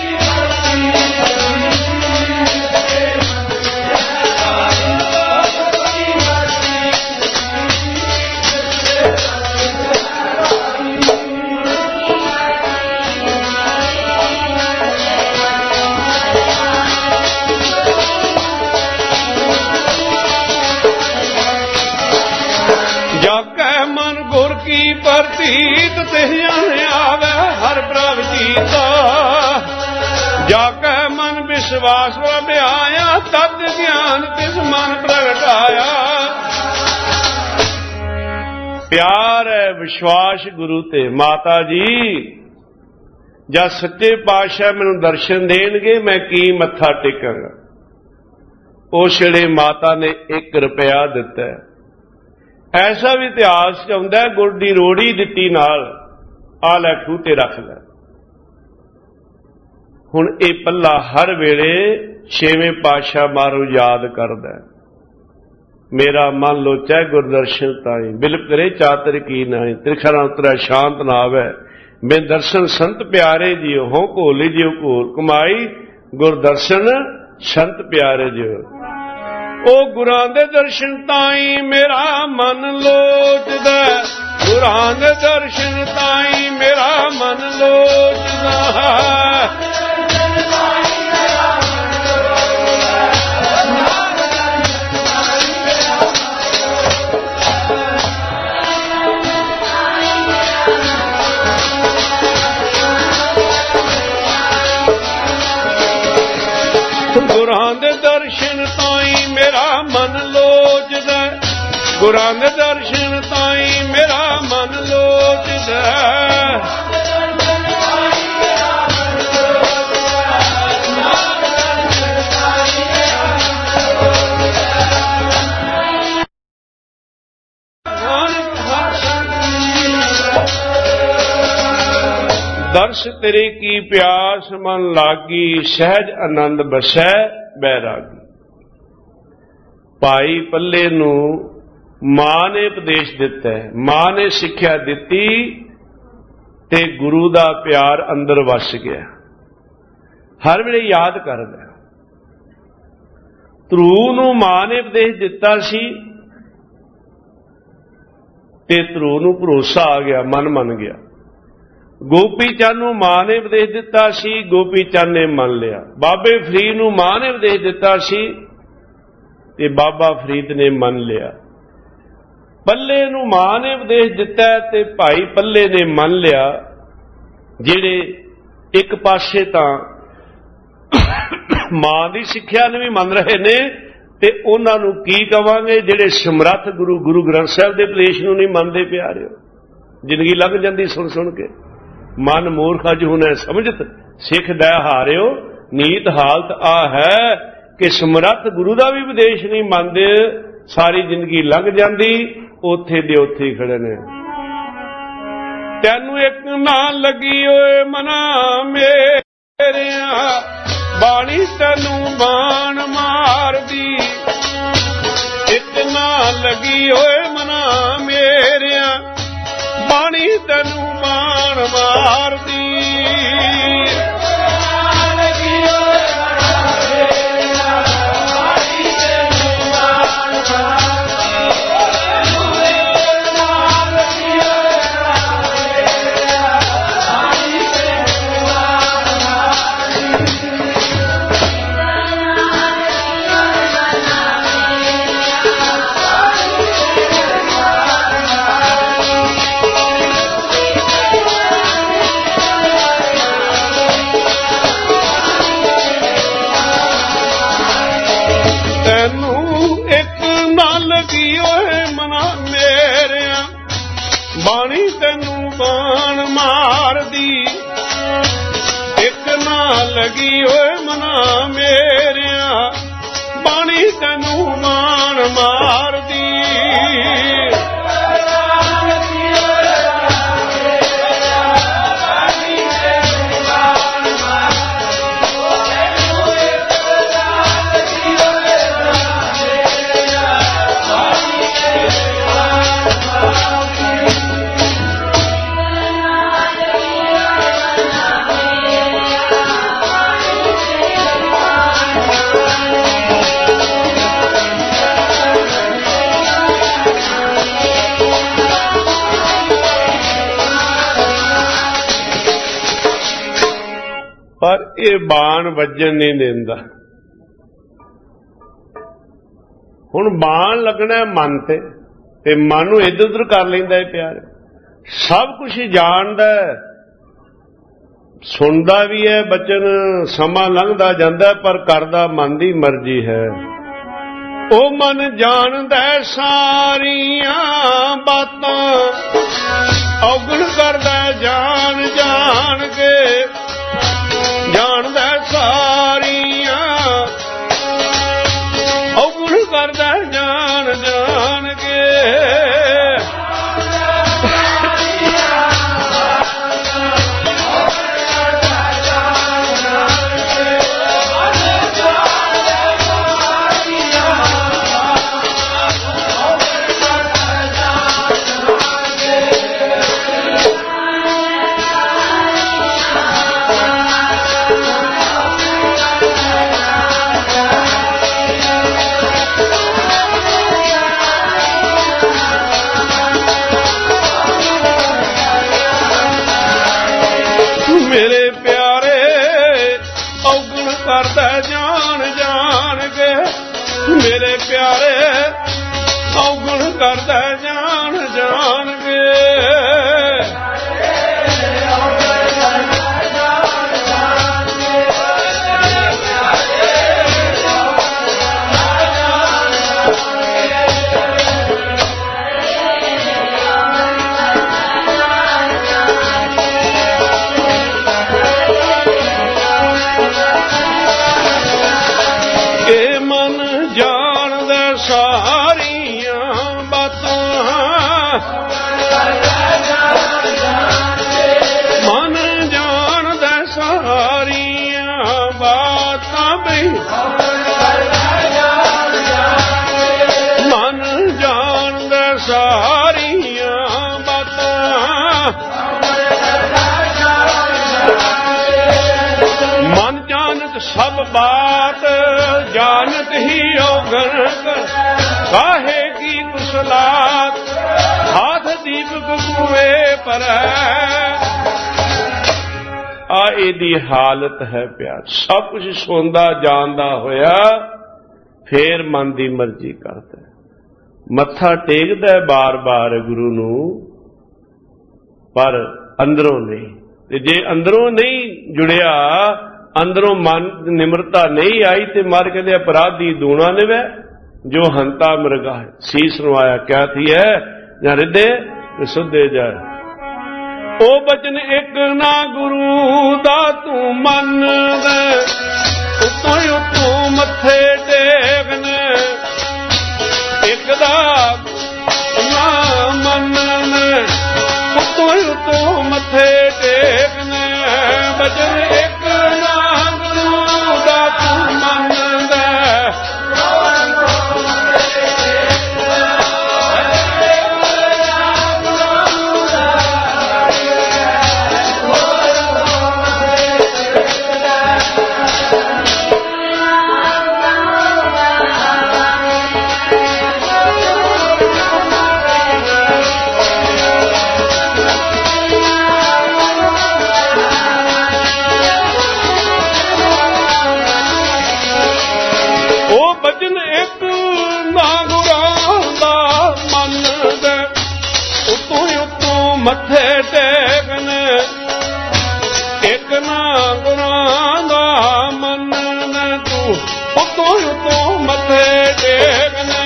ਪ੍ਰਤੀਤ ਤੇ ਆਵੇ ਹਰ ਪ੍ਰਭ ਜੀਤਾ, ਜਾ ਕੇ ਮਨ ਵਿਸ਼ਵਾਸ ਵਿਆਇਆ, ਤਦ ਗਿਆਨ ਤਿਸ ਮਨ ਪ੍ਰਗਟਾਇਆ। प्यार है विश्वास गुरु ते। माता जी जब सच्चे पातशाह मैनूं दर्शन देणगे मैं की मत्था टेकांगा। उस वेले माता ने 1 रुपया दिता है। ऐसा भी इतिहास च आउंदा है, गुड़ दी रोड़ी दित्ती नाल, आ लै खूह ते रख लै। हुण ये पल्ला हर वेले 6वें पातशाह मारो याद करदा है। मेरा मन लोचा गुरदर्शन ताई, बिल करे चातर की नाई, त्रिखरा उतरै शांत ना आवे। मैं दर्शन संत प्यारे जियो, हो घोली जियो घोल कमाई, गुरदर्शन संत प्यारे जियो। ओ गुरां दे दर्शन ताई मेरा मन लोचदा, गुरां दे दर्शन ताई मेरा मन लोचदा। गुरां दे दर्शन ताई मेरा मन लोचदा, गुरां दे दर्शन ताई मेरा मन लोचदा। दर्श तेरे की प्यास मन लागी, सहज आनंद बसै बैरागी। भाई पल्ले नूं मां ने उपदेश दिता है, मां ने सिक्ख्या दिती ते गुरु दा प्यार अंदर वस गया। हर वेले याद करदा। ध्रुव नूं मां ने उपदेश दिता सी ते ध्रुव नूं भरोसा आ गया, मन मन गया। गोपी चंद नूं मां ने उपदेश दिता सी, गोपी चंद ने मन लिया। बाबे फरीद नूं मां ने उपदेश दिता सी ते बाबा फरीद ने मन लिया। पल्ले नूं मां ने उपदेश दिता ते भाई पल्ले ने मन लिया। जिहड़े एक पासे तां मां दी सिक्ख्या ने भी मन रहे ने ते उन्हां नूं की कवांगे जिहड़े समर्थ गुरु गुरु ग्रंथ साहिब दे उपदेश नूं नहीं मनदे प्यारिओ। जिंदगी लंघ जांदी सुन सुन के। मन मूर्ख अज हुनै समझत, सिख दै हारिओ नीत हालत आ है कि समर्थ गुरु दा भी उपदेश नहीं मनदे, सारी जिंदगी लंघ जांदी, ओथे दे ओथे ही खड़े ने। तैनू एक ना लगी ओए मना मेरिया, बाणी तैनू बाण मार दी। एक ना लगी ओए मना मेरिया, बाणी तैनू बाण मार दी। बाणी तैनू बाण मार दी। एक ना लगी ओए मना मेरिया, बाणी तैनू बाण मार दी। पर यह बाण वजन नहीं देंदा। हुण बाण लगना मन ते मन नूं इधर उधर कर लैंदा है प्यार। सब कुछ ही जानदा है, सुनदा भी है बचन, समा लंघदा जांदा पर करदा मन दी मर्जी है। ਉਹ ਮਨ ਜਾਣਦਾ ਸਾਰੀਆਂ ਬਾਤਾਂ, ਔਗਣ ਕਰਦਾ ਜਾਣ ਜਾਣ ਕੇ, ਜਾਣਦਾ ਸਾਰੀਆਂ ਔਗਣ ਕਰਦਾ ਜਾਣ ਜਾਣ ਕੇ। ਮੇਰੇ ਪਿਆਰੇ ਔਗਣ ਕਰਦਾ ਜਾਣ ਜਾਣ ਕੇ, ਮੇਰੇ ਪਿਆਰੇ ਔਗਣ ਕਰਦਾ ਜਾਣ ਜਾਣ ਕੇ। ਸਾਰੀਆਂ ਬਾਤਾਂ ਮਨ ਜਾਣਦਾ ਸਾਰੀਆਂ ਬਾਤਾਂ ਬਈ, ਮਨ ਜਾਣਦਾ ਸਾਰੀਆਂ ਬਾਤਾਂ, ਮਨ ਜਾਣਤ ਸਭ ਬਾਤ, ਜਾਣਤ ਹੀ ਔਗਣ ਕਾਹੇ ਕੀ ਕੁਸਲਾਤ, ਹਾਥ ਦੀਪਕ ਕੁਏ ਪਰ। ਆ ਇਹਦੀ ਹਾਲਤ ਹੈ ਪਿਆਰ। ਸਭ ਕੁਝ ਸੁਣਦਾ ਜਾਣਦਾ ਹੋਇਆ ਫੇਰ ਮਨ ਦੀ ਮਰਜ਼ੀ ਕਰਦਾ, ਮੱਥਾ ਟੇਕਦਾ ਬਾਰ-ਬਾਰ ਗੁਰੂ ਨੂੰ, ਪਰ ਅੰਦਰੋਂ ਨਹੀਂ। ਤੇ ਜੇ ਅੰਦਰੋਂ ਨਹੀਂ ਜੁੜਿਆ, ਅੰਦਰੋਂ ਮਨ ਨਿਮਰਤਾ ਨਹੀਂ ਆਈ, ਤੇ ਮਰ ਕਹਿੰਦੇ ਅਪਰਾਧੀ ਦੂਣਾ ਨਿਵੈ ਜੋ ਹੰਤਾ ਮਰਗਾ ਹੈ। ਸੀਸ ਨਵਾਇਆ ਕਿਆ ਥੀ ਹੈ ਜਾਂ ਰਿੱਧੇ ਸੁੱਧੇ ਜਾਏ। ਉਹ ਬਚਨ ਇੱਕ ਨਾ ਗੁਰੂ ਦਾ ਤੂੰ ਮੰਨਦਾ, ਉਤੋਂ ਉਤੋਂ ਮੱਥੇ ਟੇਕਨੇ, ਇੱਕ ਦਾ ਨਾ ਮੰਨਣੇ, ਉਤੋਂ ਉਤੋਂ ਮੱਥੇ ਟੇਕਨੇ। ਬਚਨ ਇੱਕ ਨਾ ਗੁਰੂ ਦਾ ਤੂੰ ਮੰਨਦਾ, ਬਚਨ ਇੱਕ ਨਾ ਗੁਰਾਂ ਦਾ ਮੰਨਦਾ, ਉਤੋਂ ਉਤੋਂ ਮੱਥੇ ਟੇਕਨੇ, ਇੱਕ ਨਾ ਗੁਰਾਂ ਦਾ ਮੰਨਣਾ ਤੂੰ, ਉਤੋਂ ਉਤੋਂ ਮੱਥੇ ਟੇਕਨੇ।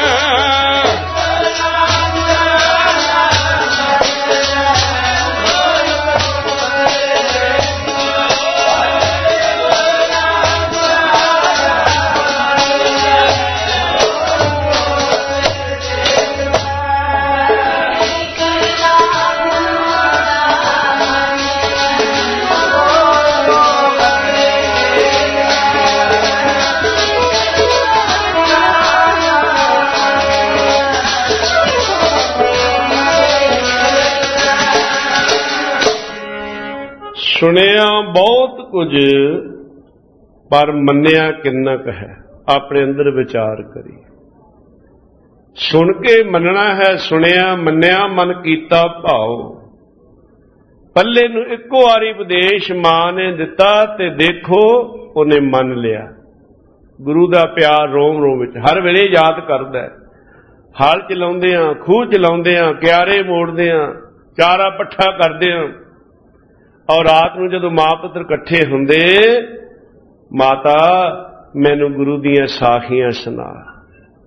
ਸੁਣਿਆ ਬਹੁਤ ਕੁਝ ਪਰ ਮੰਨਿਆ ਕਿੰਨਾ ਕੁ ਹੈ, ਆਪਣੇ ਅੰਦਰ ਵਿਚਾਰ ਕਰੀ। ਸੁਣ ਕੇ ਮੰਨਣਾ ਹੈ, ਸੁਣਿਆ ਮੰਨਿਆ ਮਨ ਕੀਤਾ ਭਾਉ। ਪੱਲੇ ਨੂੰ ਇੱਕੋ ਵਾਰੀ ਉਪਦੇਸ਼ ਮਾਂ ਨੇ ਦਿੱਤਾ ਤੇ ਦੇਖੋ ਉਹਨੇ ਮੰਨ ਲਿਆ। ਗੁਰੂ ਦਾ ਪਿਆਰ ਰੋਮ ਰੋਮ ਵਿੱਚ ਹਰ ਵੇਲੇ ਯਾਦ ਕਰਦਾ। ਹਲ ਚਲਾਉਂਦੇ ਆ, ਖੂਹ ਚਲਾਉਂਦੇ ਆ, ਕਿਆਰੇ ਮੋੜਦੇ ਆ, ਚਾਰਾ ਪੱਠਾ ਕਰਦੇ ਆ, ਔਰ ਰਾਤ ਨੂੰ ਜਦੋਂ ਮਾਂ ਪੁੱਤਰ ਇਕੱਠੇ ਹੁੰਦੇ, ਮਾਤਾ ਮੈਨੂੰ ਗੁਰੂ ਦੀਆਂ ਸਾਖੀਆਂ ਸੁਣਾ,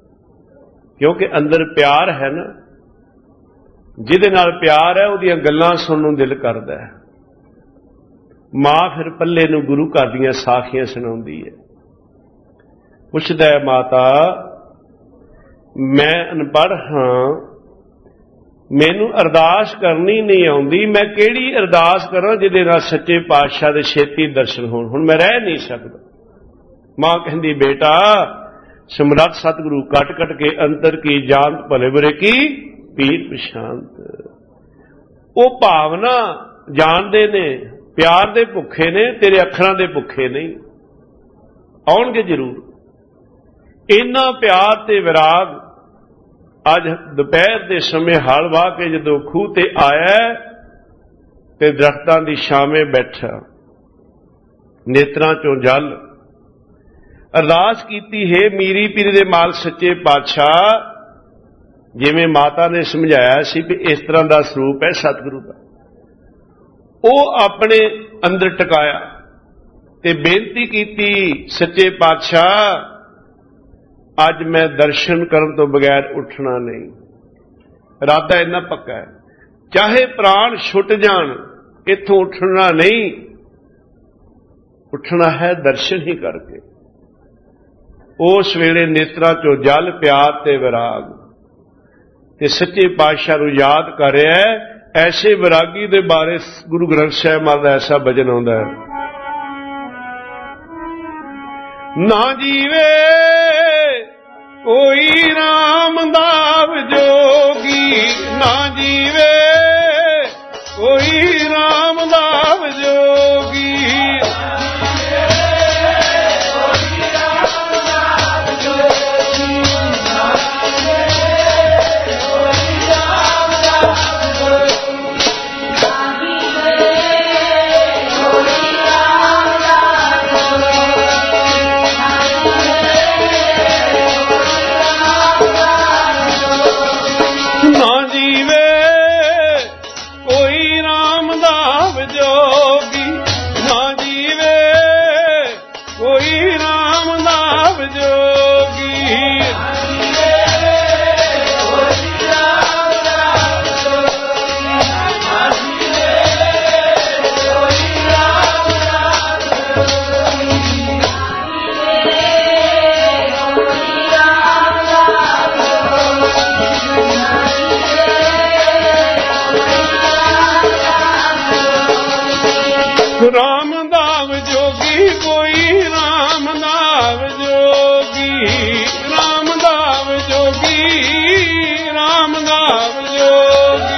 क्योंकि अंदर प्यार है ना, जिहदे नाल प्यार है उहदियां गल्लां सुणन नूं दिल करदा है। मां फिर पल्ले नूं गुरु घर दीयां साखियां सुणाउंदी है। पुछदा है माता मैं अनपढ़ हां, मैनू अरदास करनी नहीं आउंदी, मैं किहड़ी अरदास करां जिहदे नाल सच्चे पातशाह दे छेती दर्शन होण, हुण मैं रह नहीं सकदा। मां कहंदी बेटा समरथ सतगुरु कट कट के अंतर की जानत भले बुरे की पीर पछांत। वो भावना जानते ने, प्यार दे भुखे ने, तेरे अखरां दे भुखे नहीं। आउणगे जरूर। इन्ना प्यार ते विराग अज दोपहर के समय हल वाह के जदों खूह ते आया ते दरख्तां दी छावें बैठा, नेत्रां चों जल, अरदास कीती है मीरी पीर दे माल सच्चे पातशाह, जिवें माता ने समझाया सी कि इस तरह का स्वरूप है सतगुरु का। वो अपने अंदर टकाया ते बेनती कीती सच्चे पातशाह अज मैं दर्शन करन तो बगैर उठना नहीं। इरादा इन्ना पक्का है, चाहे प्राण छुट जान इत्थों उठना नहीं, उठना है दर्शन ही करके। उस वेले नेत्रा चो जल प्यार ते विराग ते सच्चे पातशाह नूं याद कर रहा है। ऐसे विरागी दे बारे गुरु ग्रंथ साहिब महाराज दा ऐसा भजन आउंदा है, ना जीवे कोई राम दाव जोगी, ना जीवे कोई राम दाव जोगी, राम दाव जोगी कोई राम दाव जोगी, राम दाव जोगी, राम दाव जोगी,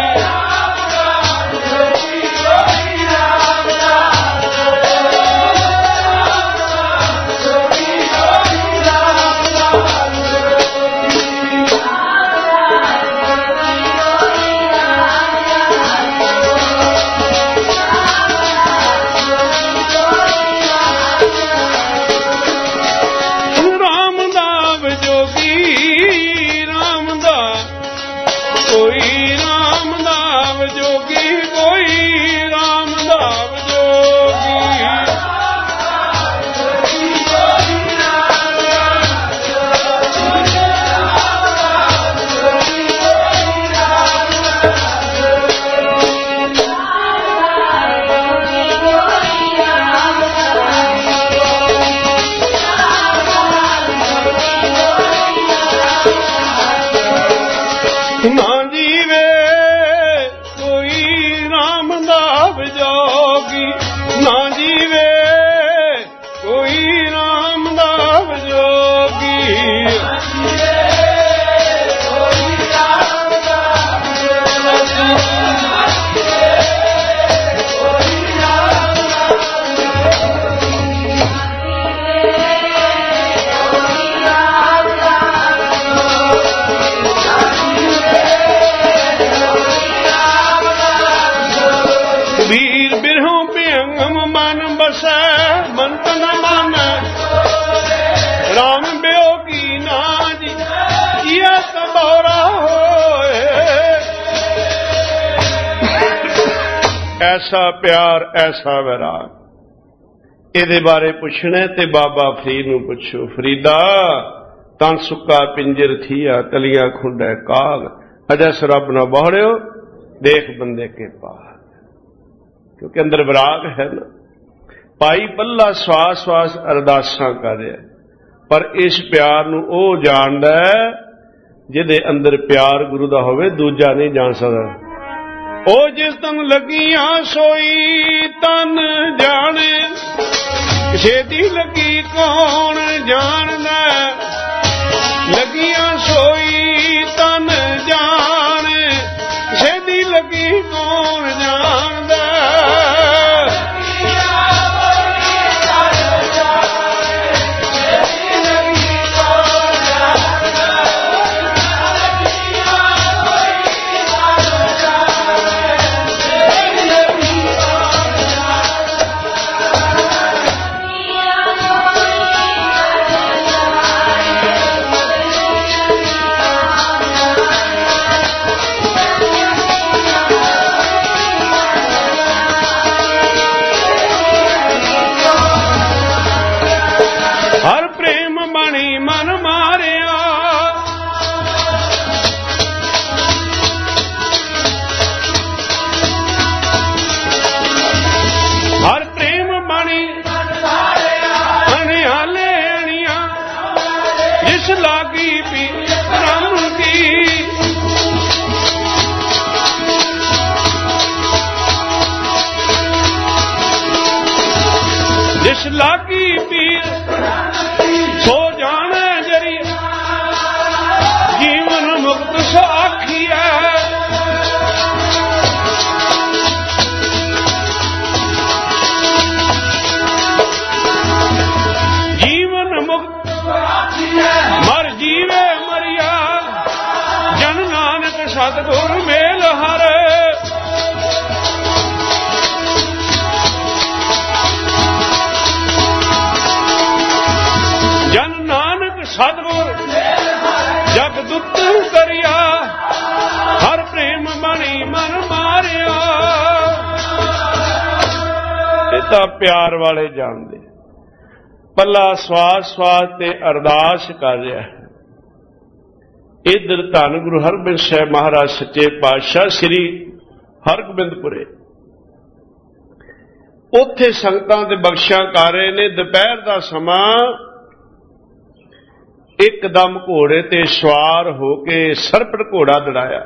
ना जीवे कोई राम दाव जोगी, ना जीवे कोई राम दाव जोगी, वीर बिरहों बेअंगम मन बसै मन तन मन, राम ब्यो की नाज जिया तबौरा होए। ऐसा प्यार ऐसा विराग, इहदे बारे पुछना ते बाबा फरीद नूं पुछो। फरीदा तन सुक्का पिंजर थिया तलियां खुंडै काग, अजस रब न बहड़ियो देख बंदे के पाग। क्योंकि अंदर विराग है ना। भाई पल्ला श्वास श्वास अरदासां कर रहा, पर इस प्यार नूं ओ जानदा जिहदे अंदर प्यार गुरु दा होवे, दूजा नहीं जान सकदा। ओ जिस तन लगियां सोई तन जाने, किसे दी लगी कौन जानदा। लगियां सोई तन जाने, किसे दी लगी कौन जानदा। लागी पीर सो जाने जरी, जीवन मुक्त साखी है। जीवन मुक्त मर जीवे मरिया, जन नानक सतगुर मेल हर। सतगुर जग दुत करिया, हर प्रेम बनी मन मारिया। ये तो प्यार वाले जानते। पल्ला स्वास स्वास ते अरदास कर रहा है। इधर धन गुरु हरगोबिंद साहिब महाराज सच्चे पातशाह श्री हरगोबिंदपुरे, उत्थे संगतां ते बख्शियां कर रहे ने। दोपहर का समा एकदम घोड़े ते सवार होके सरपट घोड़ा दड़ाया।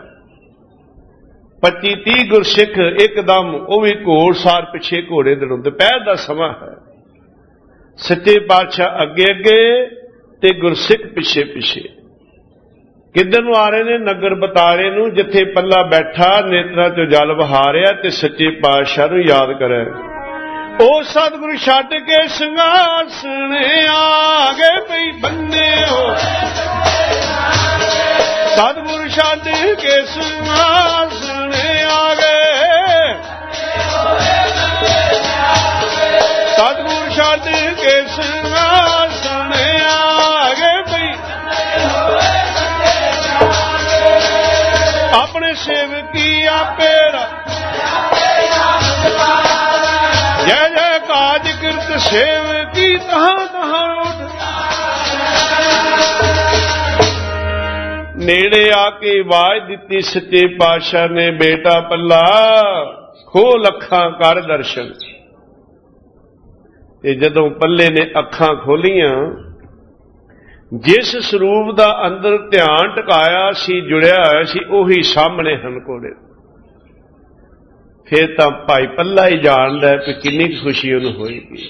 25-30 गुरसिख एकदम वो भी घोड़सार पिछे घोड़े दड़ों। दोपहर का समा है। सच्चे पातशाह अगे अगे ते गुरसिख पिछे पिछे। किधर नूं आ रहे ने? नगर बताले नूं, जिथे पल्ला बैठा नेत्रां चों जल बहा रिहा ते सच्चे पातशाह नूं याद करे। ओ सतगुरु छड्ड के सिंघासन आ गए पई बन्ने हो। सतगुरु छड्ड के सिंघासन आ गए, सतगुरु छड्ड के सिंघासन आ गए पई। अपने सेवकी आपे जय जय काज कृत सेव की तहां तहां उठ। नेड़े आके आवाज दिती सच्चे पातशाह ने, बेटा पल्ला खोल अखां कर दर्शन। ते जदों पल्ले ने अखां खोलियां, जिस स्वरूप दा अंदर ध्यान टकाया सी, जुड़िया होया सी, उही सामने हन कोड़े। फिर तो भाई पल्ला ही जानदा कि किन्नी खुशी उन्हें होएगी।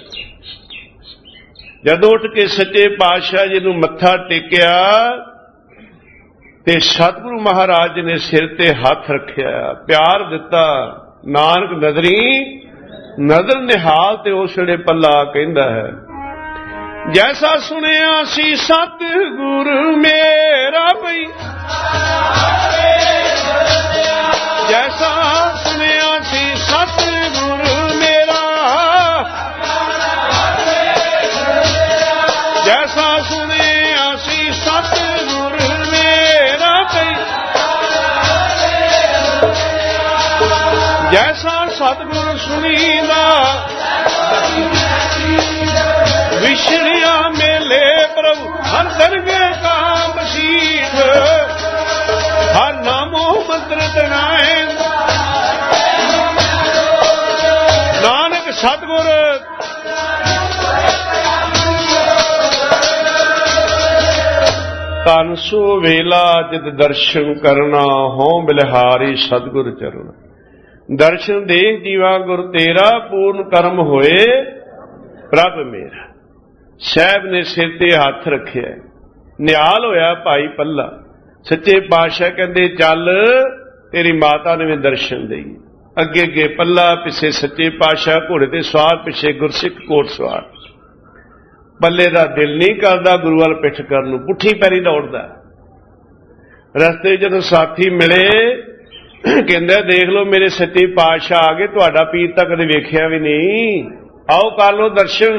जदों उठ के सच्चे पातशाह जी नूं मत्था टेकिया ते सतगुरु महाराज ने सिर ते हथ रखिया, प्यार दिता। नानक नदरी नदर निहाल। ते उस वेले पल्ला कहंदा है, जैसा सुनिया सी सतगुरु मेरा भई, जैसा सुनिया सी सतगुरु मेरा, जैसा सुनिया सी सतगुरु मेरा भई, जैसा सतगुरु सुनीदा विछड़िया मेले प्रभु हर दरगे काम शीठ, हर नामो मंत्र तनाए। नानक सतगुर तन सो वेला जित दर्शन करना, हों बिलहारी सतगुर चरण। दर्शन देख जीवा गुर तेरा, पूर्ण कर्म होए प्रभ मेरा। साहब ने सिर ते हथ रखिया, निहाल होया भाई पल्ला। सच्चे पातशाह कहंदे चल तेरी माता ने भी दर्शन देई। अगे अगे पल्ला, पिछे सच्चे पातशाह घोड़े ते सवार, पिछे गुरसिख कोट सवार। पल्ले दा दिल नहीं करदा गुरु वाल पिठ करन नूं, पुट्ठी पैरी दौड़दा। रस्ते जदों साथी मिले कहंदा देख लो मेरे सच्चे पातशाह आ गए, तुहाडा पीर तां कदे वेखिया भी नहीं, आओ कर लो दर्शन।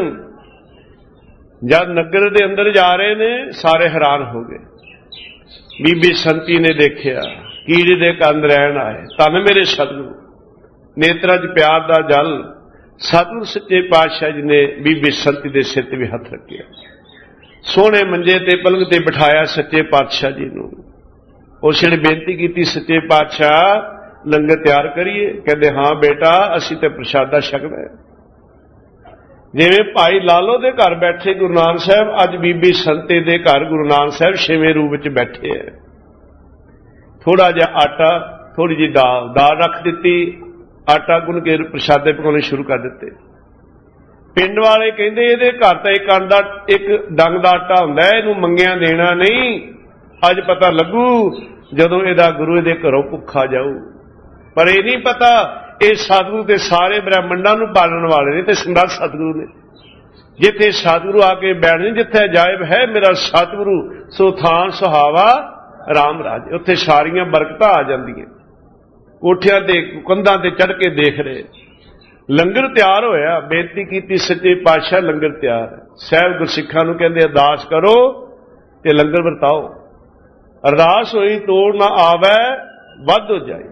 जद नगर दे अंदर जा रहे ने सारे हैरान हो गए। बीबी संती ने देखिया कीड़े दे कंद रहन आए, धन मेरे सतगुरु। नेत्रां च प्यार दा जल। सतगुरु सच्चे पातशाह जी ने बीबी संती दे सिर ते भी हथ रखिया। सोहणे मंजे ते पलंग ते बिठाया सच्चे पातशाह जी नूं। उस ने बेनती की सच्चे पातशाह लंगर तैयार करिए। कहते हाँ बेटा असीं ते प्रशादा छकना है। जिवें भाई लालो दे घर बैठे गुरु नानक साहब, अज बीबी संते दे घर गुरु नानक साहब छेवें रूप विच बैठे है। थोड़ा जिहा आटा, थोड़ी जी दाल रख दी, आटा गुन के प्रशादे पकाने शुरू कर दिते। पिंड वाले कहंदे इहदे घर तां एक डंग दा आटा हुंदा है, इहनूं मंगिया देना नहीं, अज पता लगू जदों इहदा गुरु इहदे घरों भुखा जाऊ। पर यह नहीं पता ये सतगुरु ते सारे ब्रह्मंडां नूं पालण वाले ने ते समर्थ सतगुरु ने। जिथे सतगुरु आके बैठने, जिथे अजायब है मेरा सतगुरु, सो थान सुहावा राम राज। उत्थे सारियां बरकतां आ जांदियां। कोठियां ते कंधां ते चढ़ के देख रहे। लंगर तैयार होया, बेनती की सच्चे पातशाह लंगर तैयार है। साहब गुरसिखां नूं कहंदे अरदास करो ते लंगर वरताओ। अरदास होई तोड़ ना आवे वध हो जाए।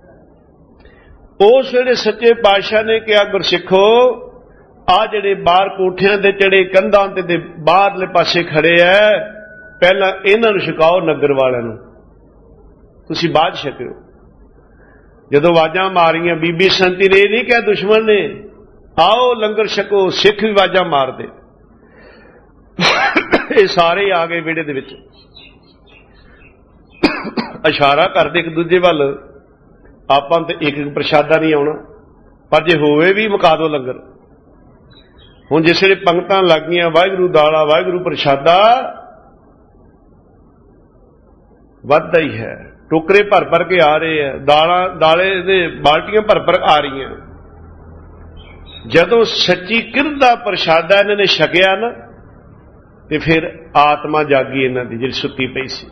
उस वेले सच्चे पातशाह ने कहा गुरसिखो आ जिहड़े बाहर कोठियां ते चढ़े कंधां ते बाहरले पासे खड़े है, पहला इन्हां नूं छकाओ, नगर वालिआं नूं तुसीं बाद छकिओ। जदों आवाजां मारियां बीबी संती ने नहीं कहा दुश्मन ने आओ लंगर छको, सिख भी आवाजां मारदे। ये सारे आ गए विहड़े दे विच, इशारा करदे एक दूजे वल, आपां ते एक एक प्रशादा नहीं आउणा, पर जे होवे भी मुका दो लंगर। हुण जिस वेले पंगतां लग गईयां, वाहिगुरू दाला वाहिगुरू प्रशादा वधदा ही है। टोकरे भर भर के आ रहे हैं, दाले दे बाल्टियां भर भर आ रही हैं। जदों सच्ची किरत दा प्रशादा इन्हां ने छकिया ना, ते फिर आत्मा जागी इन्हां दी जिहड़ी सुत्ती पई सी।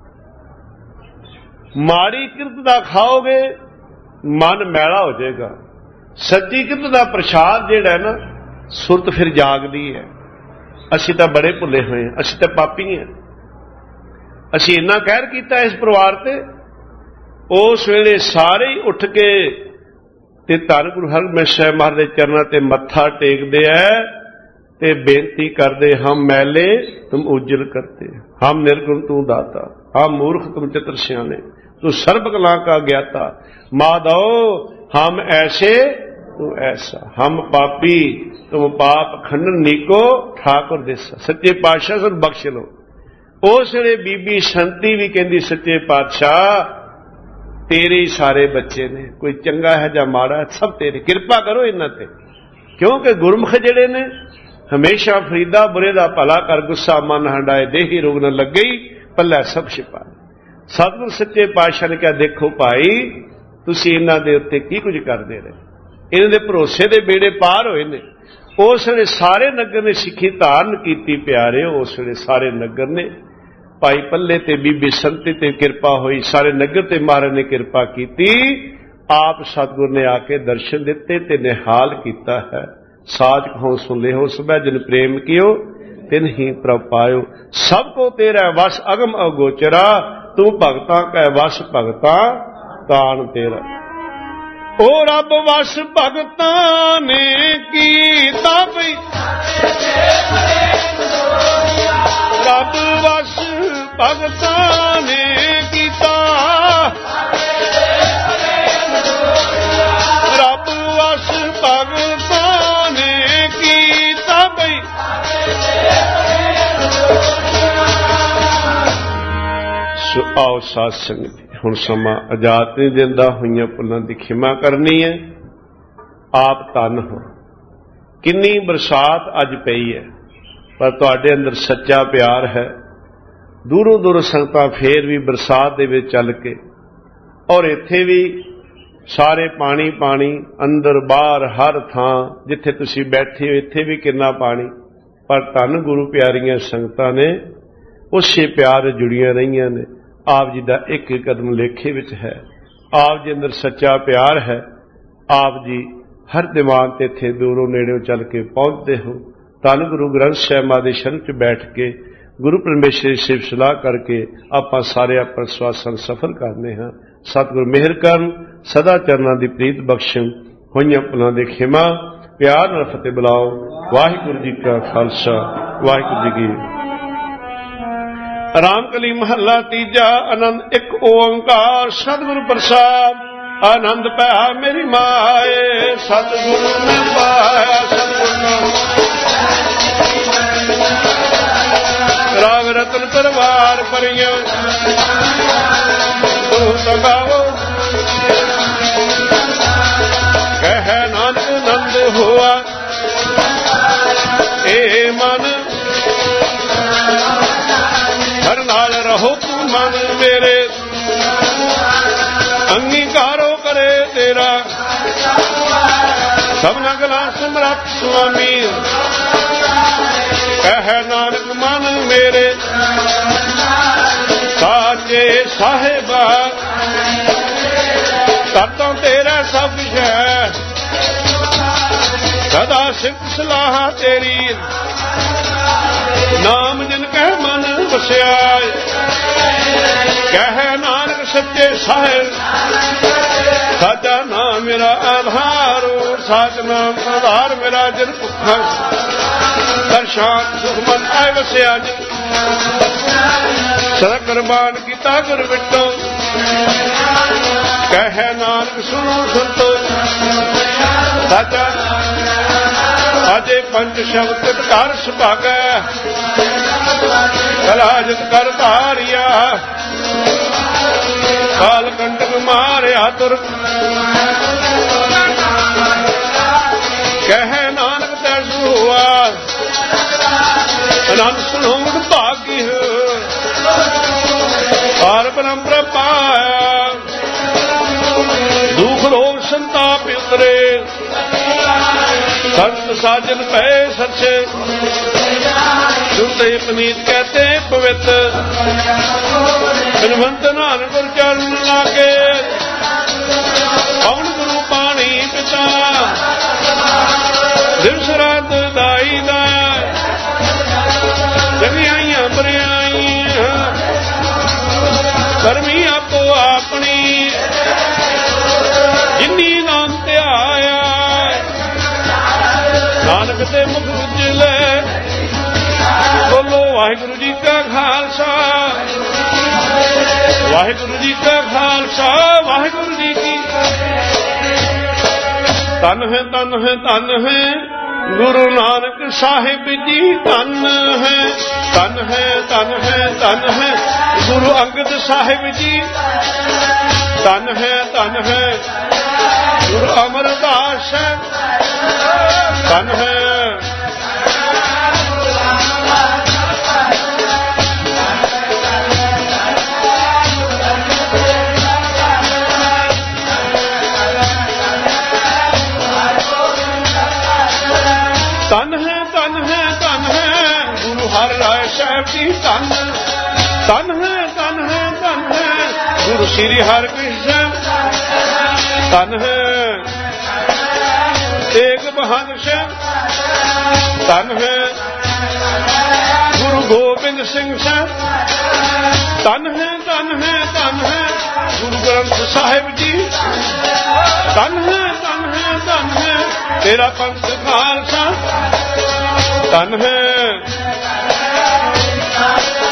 माड़ी किरत दा खाओगे मन मैला हो जाएगा। सच्ची किरत दा प्रशाद जिहड़ा है ना, सुरत फिर जागदी है। असीं तां बड़े भुले होए, असीं तां पापी हैं। असीं इन्ना कहर कीता इस परिवार ते। उस वेले सारे ही उठ के ते धन गुरु हरगोबिंद साहिब महाराज दे चरणां ते मत्था टेकदे है ते बेनती करदे, हम मैले तुम उज्जल करते, हम निर्गुण तू दाता, हम मूर्ख तुम चतुर सियाने, तू सर्व कला का ज्ञाता। माधव हम ऐसे तू ऐसा, हम पापी तुम पाप खंडन नीको, ठाकुर देसा। सच्चे पातशाह सब बख्श लो। उस वेले बीबी संती भी कहंदी सच्चे पातशाह तेरे ही सारे बच्चे ने, कोई चंगा है या माड़ा है सब तेरे, किरपा करो इन्हां ते। क्योंकि गुरमुख जिहड़े ने हमेशा फरीदा बुरे दा भला कर, गुस्सा मन हंडाए, देही रोग न लगे, पल्ला सब छिपा। सतगुरु सच्चे पातशाह ने कहा देखो भाई तुसीं इन्हां दे उत्ते की कुछ करदे रहे, इन्हां दे भरोसे दे बेड़े पार होए ने। उस वेले सारे नगर ने सिੱਖੀ धारण की प्यारे। उस वेले सारे नगर ने भाई पल्ले ते बीबी संती ते किरपा हुई, सारे नगर ते महाराज ने किरपा की। आप सतगुर ने आके दर्शन दिते ते निहाल किया है। साच कहो सुन ले हो, सुबह जिन प्रेम कियो तिन ही प्रभ पायो। सबको तेरा वस अगम अगोचरा, तू भगतां कै वस भगतां तान तेरा। ओ रब वस भगतां ने कीता पई, रब ਰੱਬ ਵਸ ਭਗਤਾਂ ਨੇ ਕੀਤਾ, ਰੱਬ ਵਸ ਭਗਤਾਂ ਨੇ ਕੀਤਾ ਬਈ। ਸੋ ਆਓ ਸਾਧ ਸੰਗਤ, ਹੁਣ ਸਮਾਂ ਇਜਾਜ਼ਤ ਨਹੀਂ ਦਿੰਦਾ, ਹੋਈਆਂ ਭੁੱਲਾਂ ਦੀ ਖਿਮਾ ਕਰਨੀ ਹੈ। ਆਪ ਧੰਨ ਹੋ। ਕਿੰਨੀ ਬਰਸਾਤ ਅੱਜ ਪਈ ਹੈ, ਪਰ ਤੁਹਾਡੇ ਅੰਦਰ ਸੱਚਾ ਪਿਆਰ ਹੈ। ਦੂਰੋਂ ਦੂਰ ਸੰਗਤਾਂ ਫੇਰ ਵੀ ਬਰਸਾਤ ਦੇ ਵਿੱਚ ਚੱਲ ਕੇ, ਔਰ ਇੱਥੇ ਵੀ ਸਾਰੇ ਪਾਣੀ ਪਾਣੀ, ਅੰਦਰ ਬਾਹਰ ਹਰ ਥਾਂ ਜਿੱਥੇ ਤੁਸੀਂ ਬੈਠੇ ਹੋ ਇੱਥੇ ਵੀ ਕਿੰਨਾ ਪਾਣੀ, ਪਰ ਧੰਨ ਗੁਰੂ ਪਿਆਰੀਆਂ ਸੰਗਤਾਂ ਨੇ ਉਸੇ ਪਿਆਰ ਜੁੜੀਆਂ ਰਹੀਆਂ ਨੇ। ਆਪ ਜੀ ਦਾ ਇੱਕ ਇੱਕ ਕਦਮ ਲੇਖੇ ਵਿੱਚ ਹੈ, ਆਪ ਜੀ ਅੰਦਰ ਸੱਚਾ ਪਿਆਰ ਹੈ। ਆਪ ਜੀ ਹਰ ਦੀਵਾਨ ਤੇ ਇੱਥੇ ਦੂਰੋਂ ਨੇੜਿਓਂ ਚੱਲ ਕੇ ਪਹੁੰਚਦੇ ਹੋ। ਧੰਨ ਗੁਰੂ ਗ੍ਰੰਥ ਸਾਹਿਬ ਮਾਂ ਦੇ ਸ਼ਰਨ 'ਚ ਬੈਠ ਕੇ ਗੁਰੂ ਪਰਮੇਸ਼ਰ ਦੀ ਸਿਫਤ ਸਲਾਹ ਕਰਕੇ ਆਪਾਂ ਸਾਰੇ ਆਪਣਾ ਸਵਾਸਨ ਸਫਲ ਕਰਨੇ ਹਾਂ। ਸਤਿਗੁਰ ਮਿਹਰ ਕਰਨ, ਸਦਾ ਚਰਨਾਂ ਦੀ ਪ੍ਰੀਤ ਬਖਸ਼ਣ, ਹੋਈਆਂ ਭੁੱਲਾਂ ਦੇ ਖਿਮਾ, ਪਿਆਰ ਨਾਲ ਫਤਿਹ ਬੁਲਾਓ। ਵਾਹਿਗੁਰੂ ਜੀ ਕਾ ਖਾਲਸਾ, ਵਾਹਿਗੁਰੂ ਜੀ ਕੀ। ਰਾਮਕਲੀ ਮਹੱਲਾ ਤੀਜਾ। ਆਨੰਦ ਇੱਕ ਓੰਕਾਰ ਸਤਿਗੁਰ ਪ੍ਰਸਾਦ। ਆਨੰਦ ਪਿਆ ਮੇਰੀ ਮਾਏ, ਸਤਿਗੁਰੂ ਨੇ ਪਾਇਆ ਸਤਿਗੁਰ ਰਾਗ ਰਤਨ ਪਰਵਾਰ ਭਰੀਆਂ ਤੂੰ ਤਗਾਵੋ। ਕਹਿ ਨਾਨਕ ਨੰਦ ਹੋਆ ਏ ਮਨ, ਹਰ ਨਾਲ ਰਹੋ ਤੂੰ ਮਨ ਮੇਰੇ, ਅੰਗੀਕਾਰੋ ਕਰੇ ਤੇਰਾ ਸਭਨਾ ਗਲਾ ਸਮਰੱਥ ਸੁਆਮੀ। ਕਹਿ ਨਾਨਕ ਮਨ ਮੇਰੇ ਸਾਚੇ ਸਾਹਿਬਾ, ਕਰਤਾ ਤੇਰਾ ਸਭ ਹੈ ਸਦਾ ਸਿਫਤ ਸਲਾਹ ਤੇਰੀ। ਨਾਮ ਜਿਨ ਕਹਿ ਮਨ ਵਸਿਆ, ਕਹਿ ਨਾਨਕ ਸੱਚੇ ਸਾਹਿਬ ਸਾਚਾ ਨਾਮ ਮੇਰਾ ਆਧਾਰ, ਸਾਚ ਨਾਮ ਆਧਾਰ ਮੇਰਾ ਜਿਨ ਭੁੱਖਾ ਦਰਸ਼ਨ ਸੁਖ ਮਨ ਆਇ ਵਸਿਆ। ਸਦਾ ਕੁਰਬਾਨ ਕੀਤਾ ਗੁਰ ਵਿਟੋ, ਕਹਿ ਨਾਨਕ ਸੁਣੋ ਸੰਤੋ ਸਾਚਾ। ਅਜੇ ਪੰਜ ਸ਼ਬਦ ਘਰ ਸੁਭਾਗੈ, ਕਲਾਜਤ ਕਰ ਧਾਰਿਆ। ਕਾਲ ਕੰਟਕ ਮਾਰਿਆ ਤੁਰ, ਕਹਿ ਨਾਨਕ ਤੈਸੂ ਹੋਆ। ਆਨੰਦ ਸੁਣੋ ਮੁੜ ਭਾਗੀ ਪਾਰ ਬ੍ਰਹਮ ਪਾਇਆ। ਦੁਖ ਰੋਗ ਸੰਤਾਪ ਉਤਰੇ, ਸੰਤ ਸਾਜਨ ਪਏ ਸੱਚੇ। ਸੁਣਤੇ ਪਨੀਤ ਕਹਤੇ ਪਵਿੱਤ, ਬਿਨਵੰਤ ਨਾਨਕ ਗੁਰ ਚਰਨ ਲਾਗੇ। ਪਵਨ ਗੁਰੂ ਪਾਣੀ ਪਿਤਾ, ਦਿਵਸ ਰਾਤ ਦਾਈ ਦਾ। ਜਗਿਆਈਆਂ ਬਰਿਆਈਆਂ ਕਰਮੀ ਆਪੋ ਆਪਣੀ, ਜਿਨੀ ਨਾਮ ਧਿਆਇਆ ਨਾਨਕ ਤੇ ਮੁਖ ਉਜਲੇ। ਬੋਲੋ ਵਾਹਿਗੁਰੂ ਜੀ ਕਾ ਖਾਲਸਾ, ਵਾਹਿਗੁਰੂ ਜੀ ਕਾ ਖਾਲਸਾ, ਵਾਹਿਗੁਰੂ ਜੀ ਕੀ। ਧੰਨ ਹੈ ਧੰਨ ਹੈ ਧੰਨ ਹੈ ਗੁਰੂ ਨਾਨਕ ਸਾਹਿਬ ਜੀ, ਧੰਨ ਹੈ ਧੰਨ ਹੈ ਧੰਨ ਹੈ ਧੰਨ ਹੈ ਗੁਰੂ ਅੰਗਦ ਸਾਹਿਬ ਜੀ, ਧੰਨ ਹੈ ਧੰਨ ਹੈ ਗੁਰੂ ਅਮਰਦਾਸ, ਧੰਨ ਹੈ। ਧੰਨ ਹੈ ਧੰਨ ਹੈ ਧੰਨ ਹੈ ਗੁਰੂ ਹਰਿ ਰਾਇ ਸਾਹਿਬ ਜੀ, ਧੰਨ ਧੰਨ ਹੈ ਧੰਨ ਹੈ ਧੰਨ ਹੈ ਗੁਰੂ ਸ੍ਰੀ ਹਰਿਕ੍ਰਿਸ਼ਨ, ਧੰਨ ਹੈ ਤੇਗ ਬਹਾਦਰ ਸਿੰਘ, ਧੰਨ ਹੈ ਗੁਰੂ ਗੋਬਿੰਦ ਸਿੰਘ ਸਾਹਿਬ, ਧੰਨ ਹੈ ਧੰਨ ਹੈ ਧੰਨ ਹੈ ਗੁਰੂ ਗ੍ਰੰਥ ਸਾਹਿਬ ਜੀ, ਧੰਨ ਹੈ ਧੰਨ ਹੈ ਧੰਨ ਹੈ ਤੇਰਾ ਪੰਥ ਖਾਲਸਾ, ਧੰਨ ਹੈ।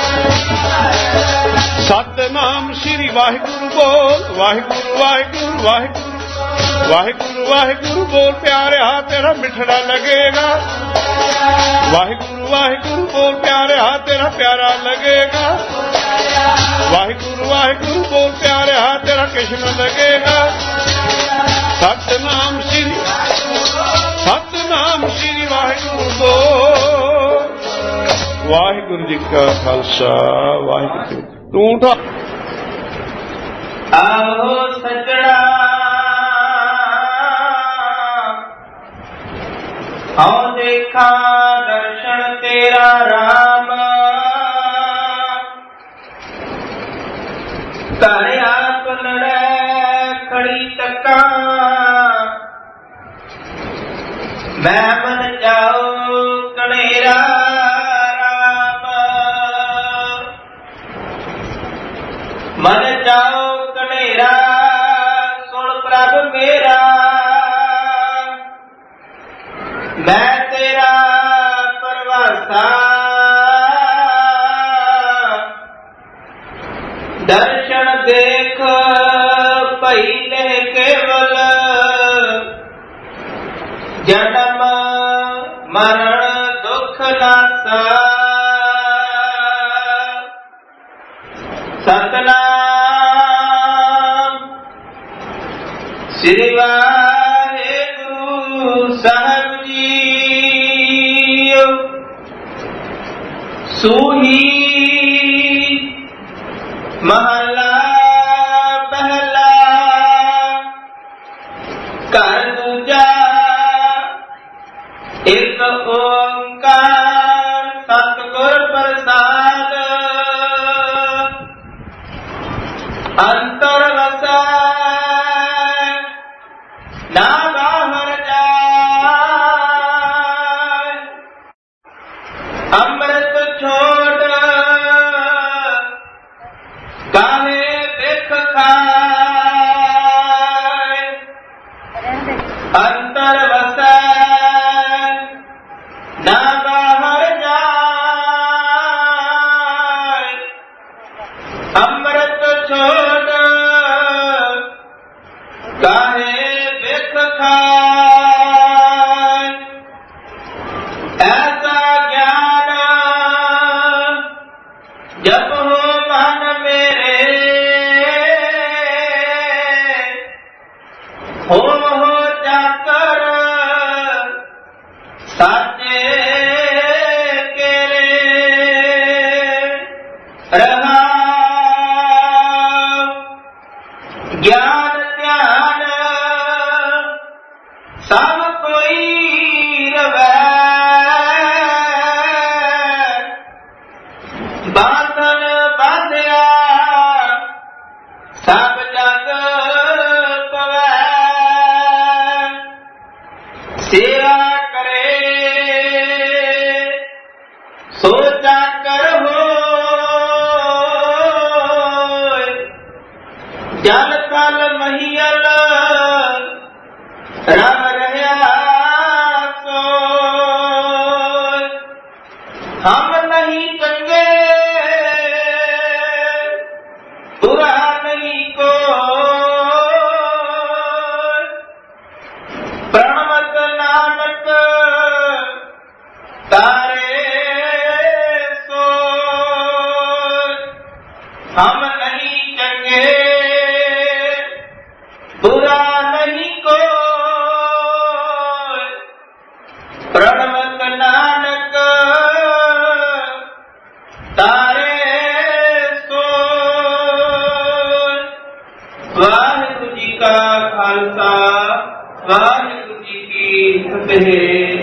ਸਤਿਨਾਮ ਸ੍ਰੀ ਵਾਹਿਗੁਰੂ ਬੋਲ, ਵਾਹਿਗੁਰੂ ਵਾਹਿਗੁਰੂ ਵਾਹਿਗੁਰੂ ਵਾਹਿਗੁਰੂ ਵਾਹਿਗੁਰੂ ਬੋਲ ਪਿਆਰਿਆ ਤੇਰਾ ਮਿੱਠੜਾ ਲੱਗੇਗਾ। ਵਾਹਿਗੁਰੂ ਵਾਹਿਗੁਰੂ ਬੋਲ ਪਿਆਰਿਆ ਤੇਰਾ ਪਿਆਰਾ ਲੱਗੇਗਾ। ਵਾਹਿਗੁਰੂ ਵਾਹਿਗੁਰੂ ਬੋਲ ਪਿਆਰਿਆ ਤੇਰਾ ਕਿਸ਼ਨ ਲੱਗੇਗਾ। ਸਤਿਨਾਮ ਸ੍ਰੀ ਵਾਹਿਗੁਰੂ ਬੋਲ। ਵਾਹਿਗੁਰੂ ਜੀ ਕਾ ਖਾਲਸਾ, ਵਾਹਿਗੁਰੂ ਜੀ ਤੂੰ ਉਠਾ।
ਆਹੋ ਸਜਣਾ ਆਓ ਦੇਖਾ ਦਰਸ਼ਨ ਤੇਰਾ ਰਾਮ। ਘਰ ਆਪ ਲੜੈ ਖੜੀ ਤੱਕਾਂ ਮੈਂ ਮਨ ਜਾਉ ਕਣੇਰਾ ਰਾਮ। ਮਨ ਜਾਉ ਕਣੇਰਾ ਸੁਣ ਪ੍ਰਭ ਮੇਰਾ। ਮੈਂ ਤੇਰਾ ਪਰਵਾਸਾ ਦਰਸ਼ਨ ਦੇਖ ਭਈ ਲੈ ਕੇਵਲ। ਜਨਮ ਮਰਨ ਦੁਖ ਨਾਸਾ। ਸਤਨਾਮ ਸ੍ਰੀ ਵਾਹਿਗੁਰੂ ਸਾਹਿਬ ਜੀ। ਸੂਹੀ ਮਹਲਾ ਪਹਿਲਾ। ਘਰ ਦੂਜਾ ਇੱਕ ਓੰਕਾਰ ਸਤਿਗੁਰ ਪ੍ਰਸਾਦ। ਅੰਤਰ ਵਸੈ ਨਾ ਬਾਹਰ ਜਾਏ। ਅੰਮ੍ਰਿਤ ਛੋੜ ਕਾਹੇ ਦੇਖ ਖਾਏ। ਅੰਤਰ ਵਸੈ ਨਾ ਬਾਹਰ ਜਾਏ। ਅੰਮ੍ਰਿਤ ਛੋੜ ਕਾਹੇ ਦੇਖ ਖਾਏ। ਐਸਾ ਗਿਆਨ ਜਪ ਹੋ ਮਨ ਮੇਰੇ। ਹੋ ਜਾਕਰ ਸਾਚੇ ਕੇਰੇ ਰਹਾ। ਗਿਆਨ ਧਿਆਨ ਸਭ ਕੋਈ ਰਵੈ। ਬਾਂਧਨ ਬਾਂਧਿਆ ਸਭ ਜਗ ਪਵੈ। ਸੇਵਾ ਕਰੇ ਸੋ ਚਾਕਰ ਹੋਇ। ਜਲ ਕਲ ਮਹੀਲ ਰਮ ਰਹਿਆ ਸੋਇ। ਹਮ ਨਹੀਂ ਚੰਗੇ ਬੁਰਾ ਨਹੀਂ ਕੋਇ। ਪ੍ਰਣਮਤ ਨਾਨਕ ਤਾਰੇ ਸੋਇ। ਹਮ ਨਹੀਂ ਚੰਗੇ ਬੁਰਾ ਨਹੀਂ ਕੋਇ। ਪ੍ਰਣਮਤ ਨਾਨਕ ਤਾਰੇ ਸੋਇ। ਵਾਹਿਗੁਰੂ ਜੀ ਕਾ ਖਾਲਸਾ, ਵਾਹਿਗੁਰੂ ਜੀ ਕੀ ਫਤਿਹ।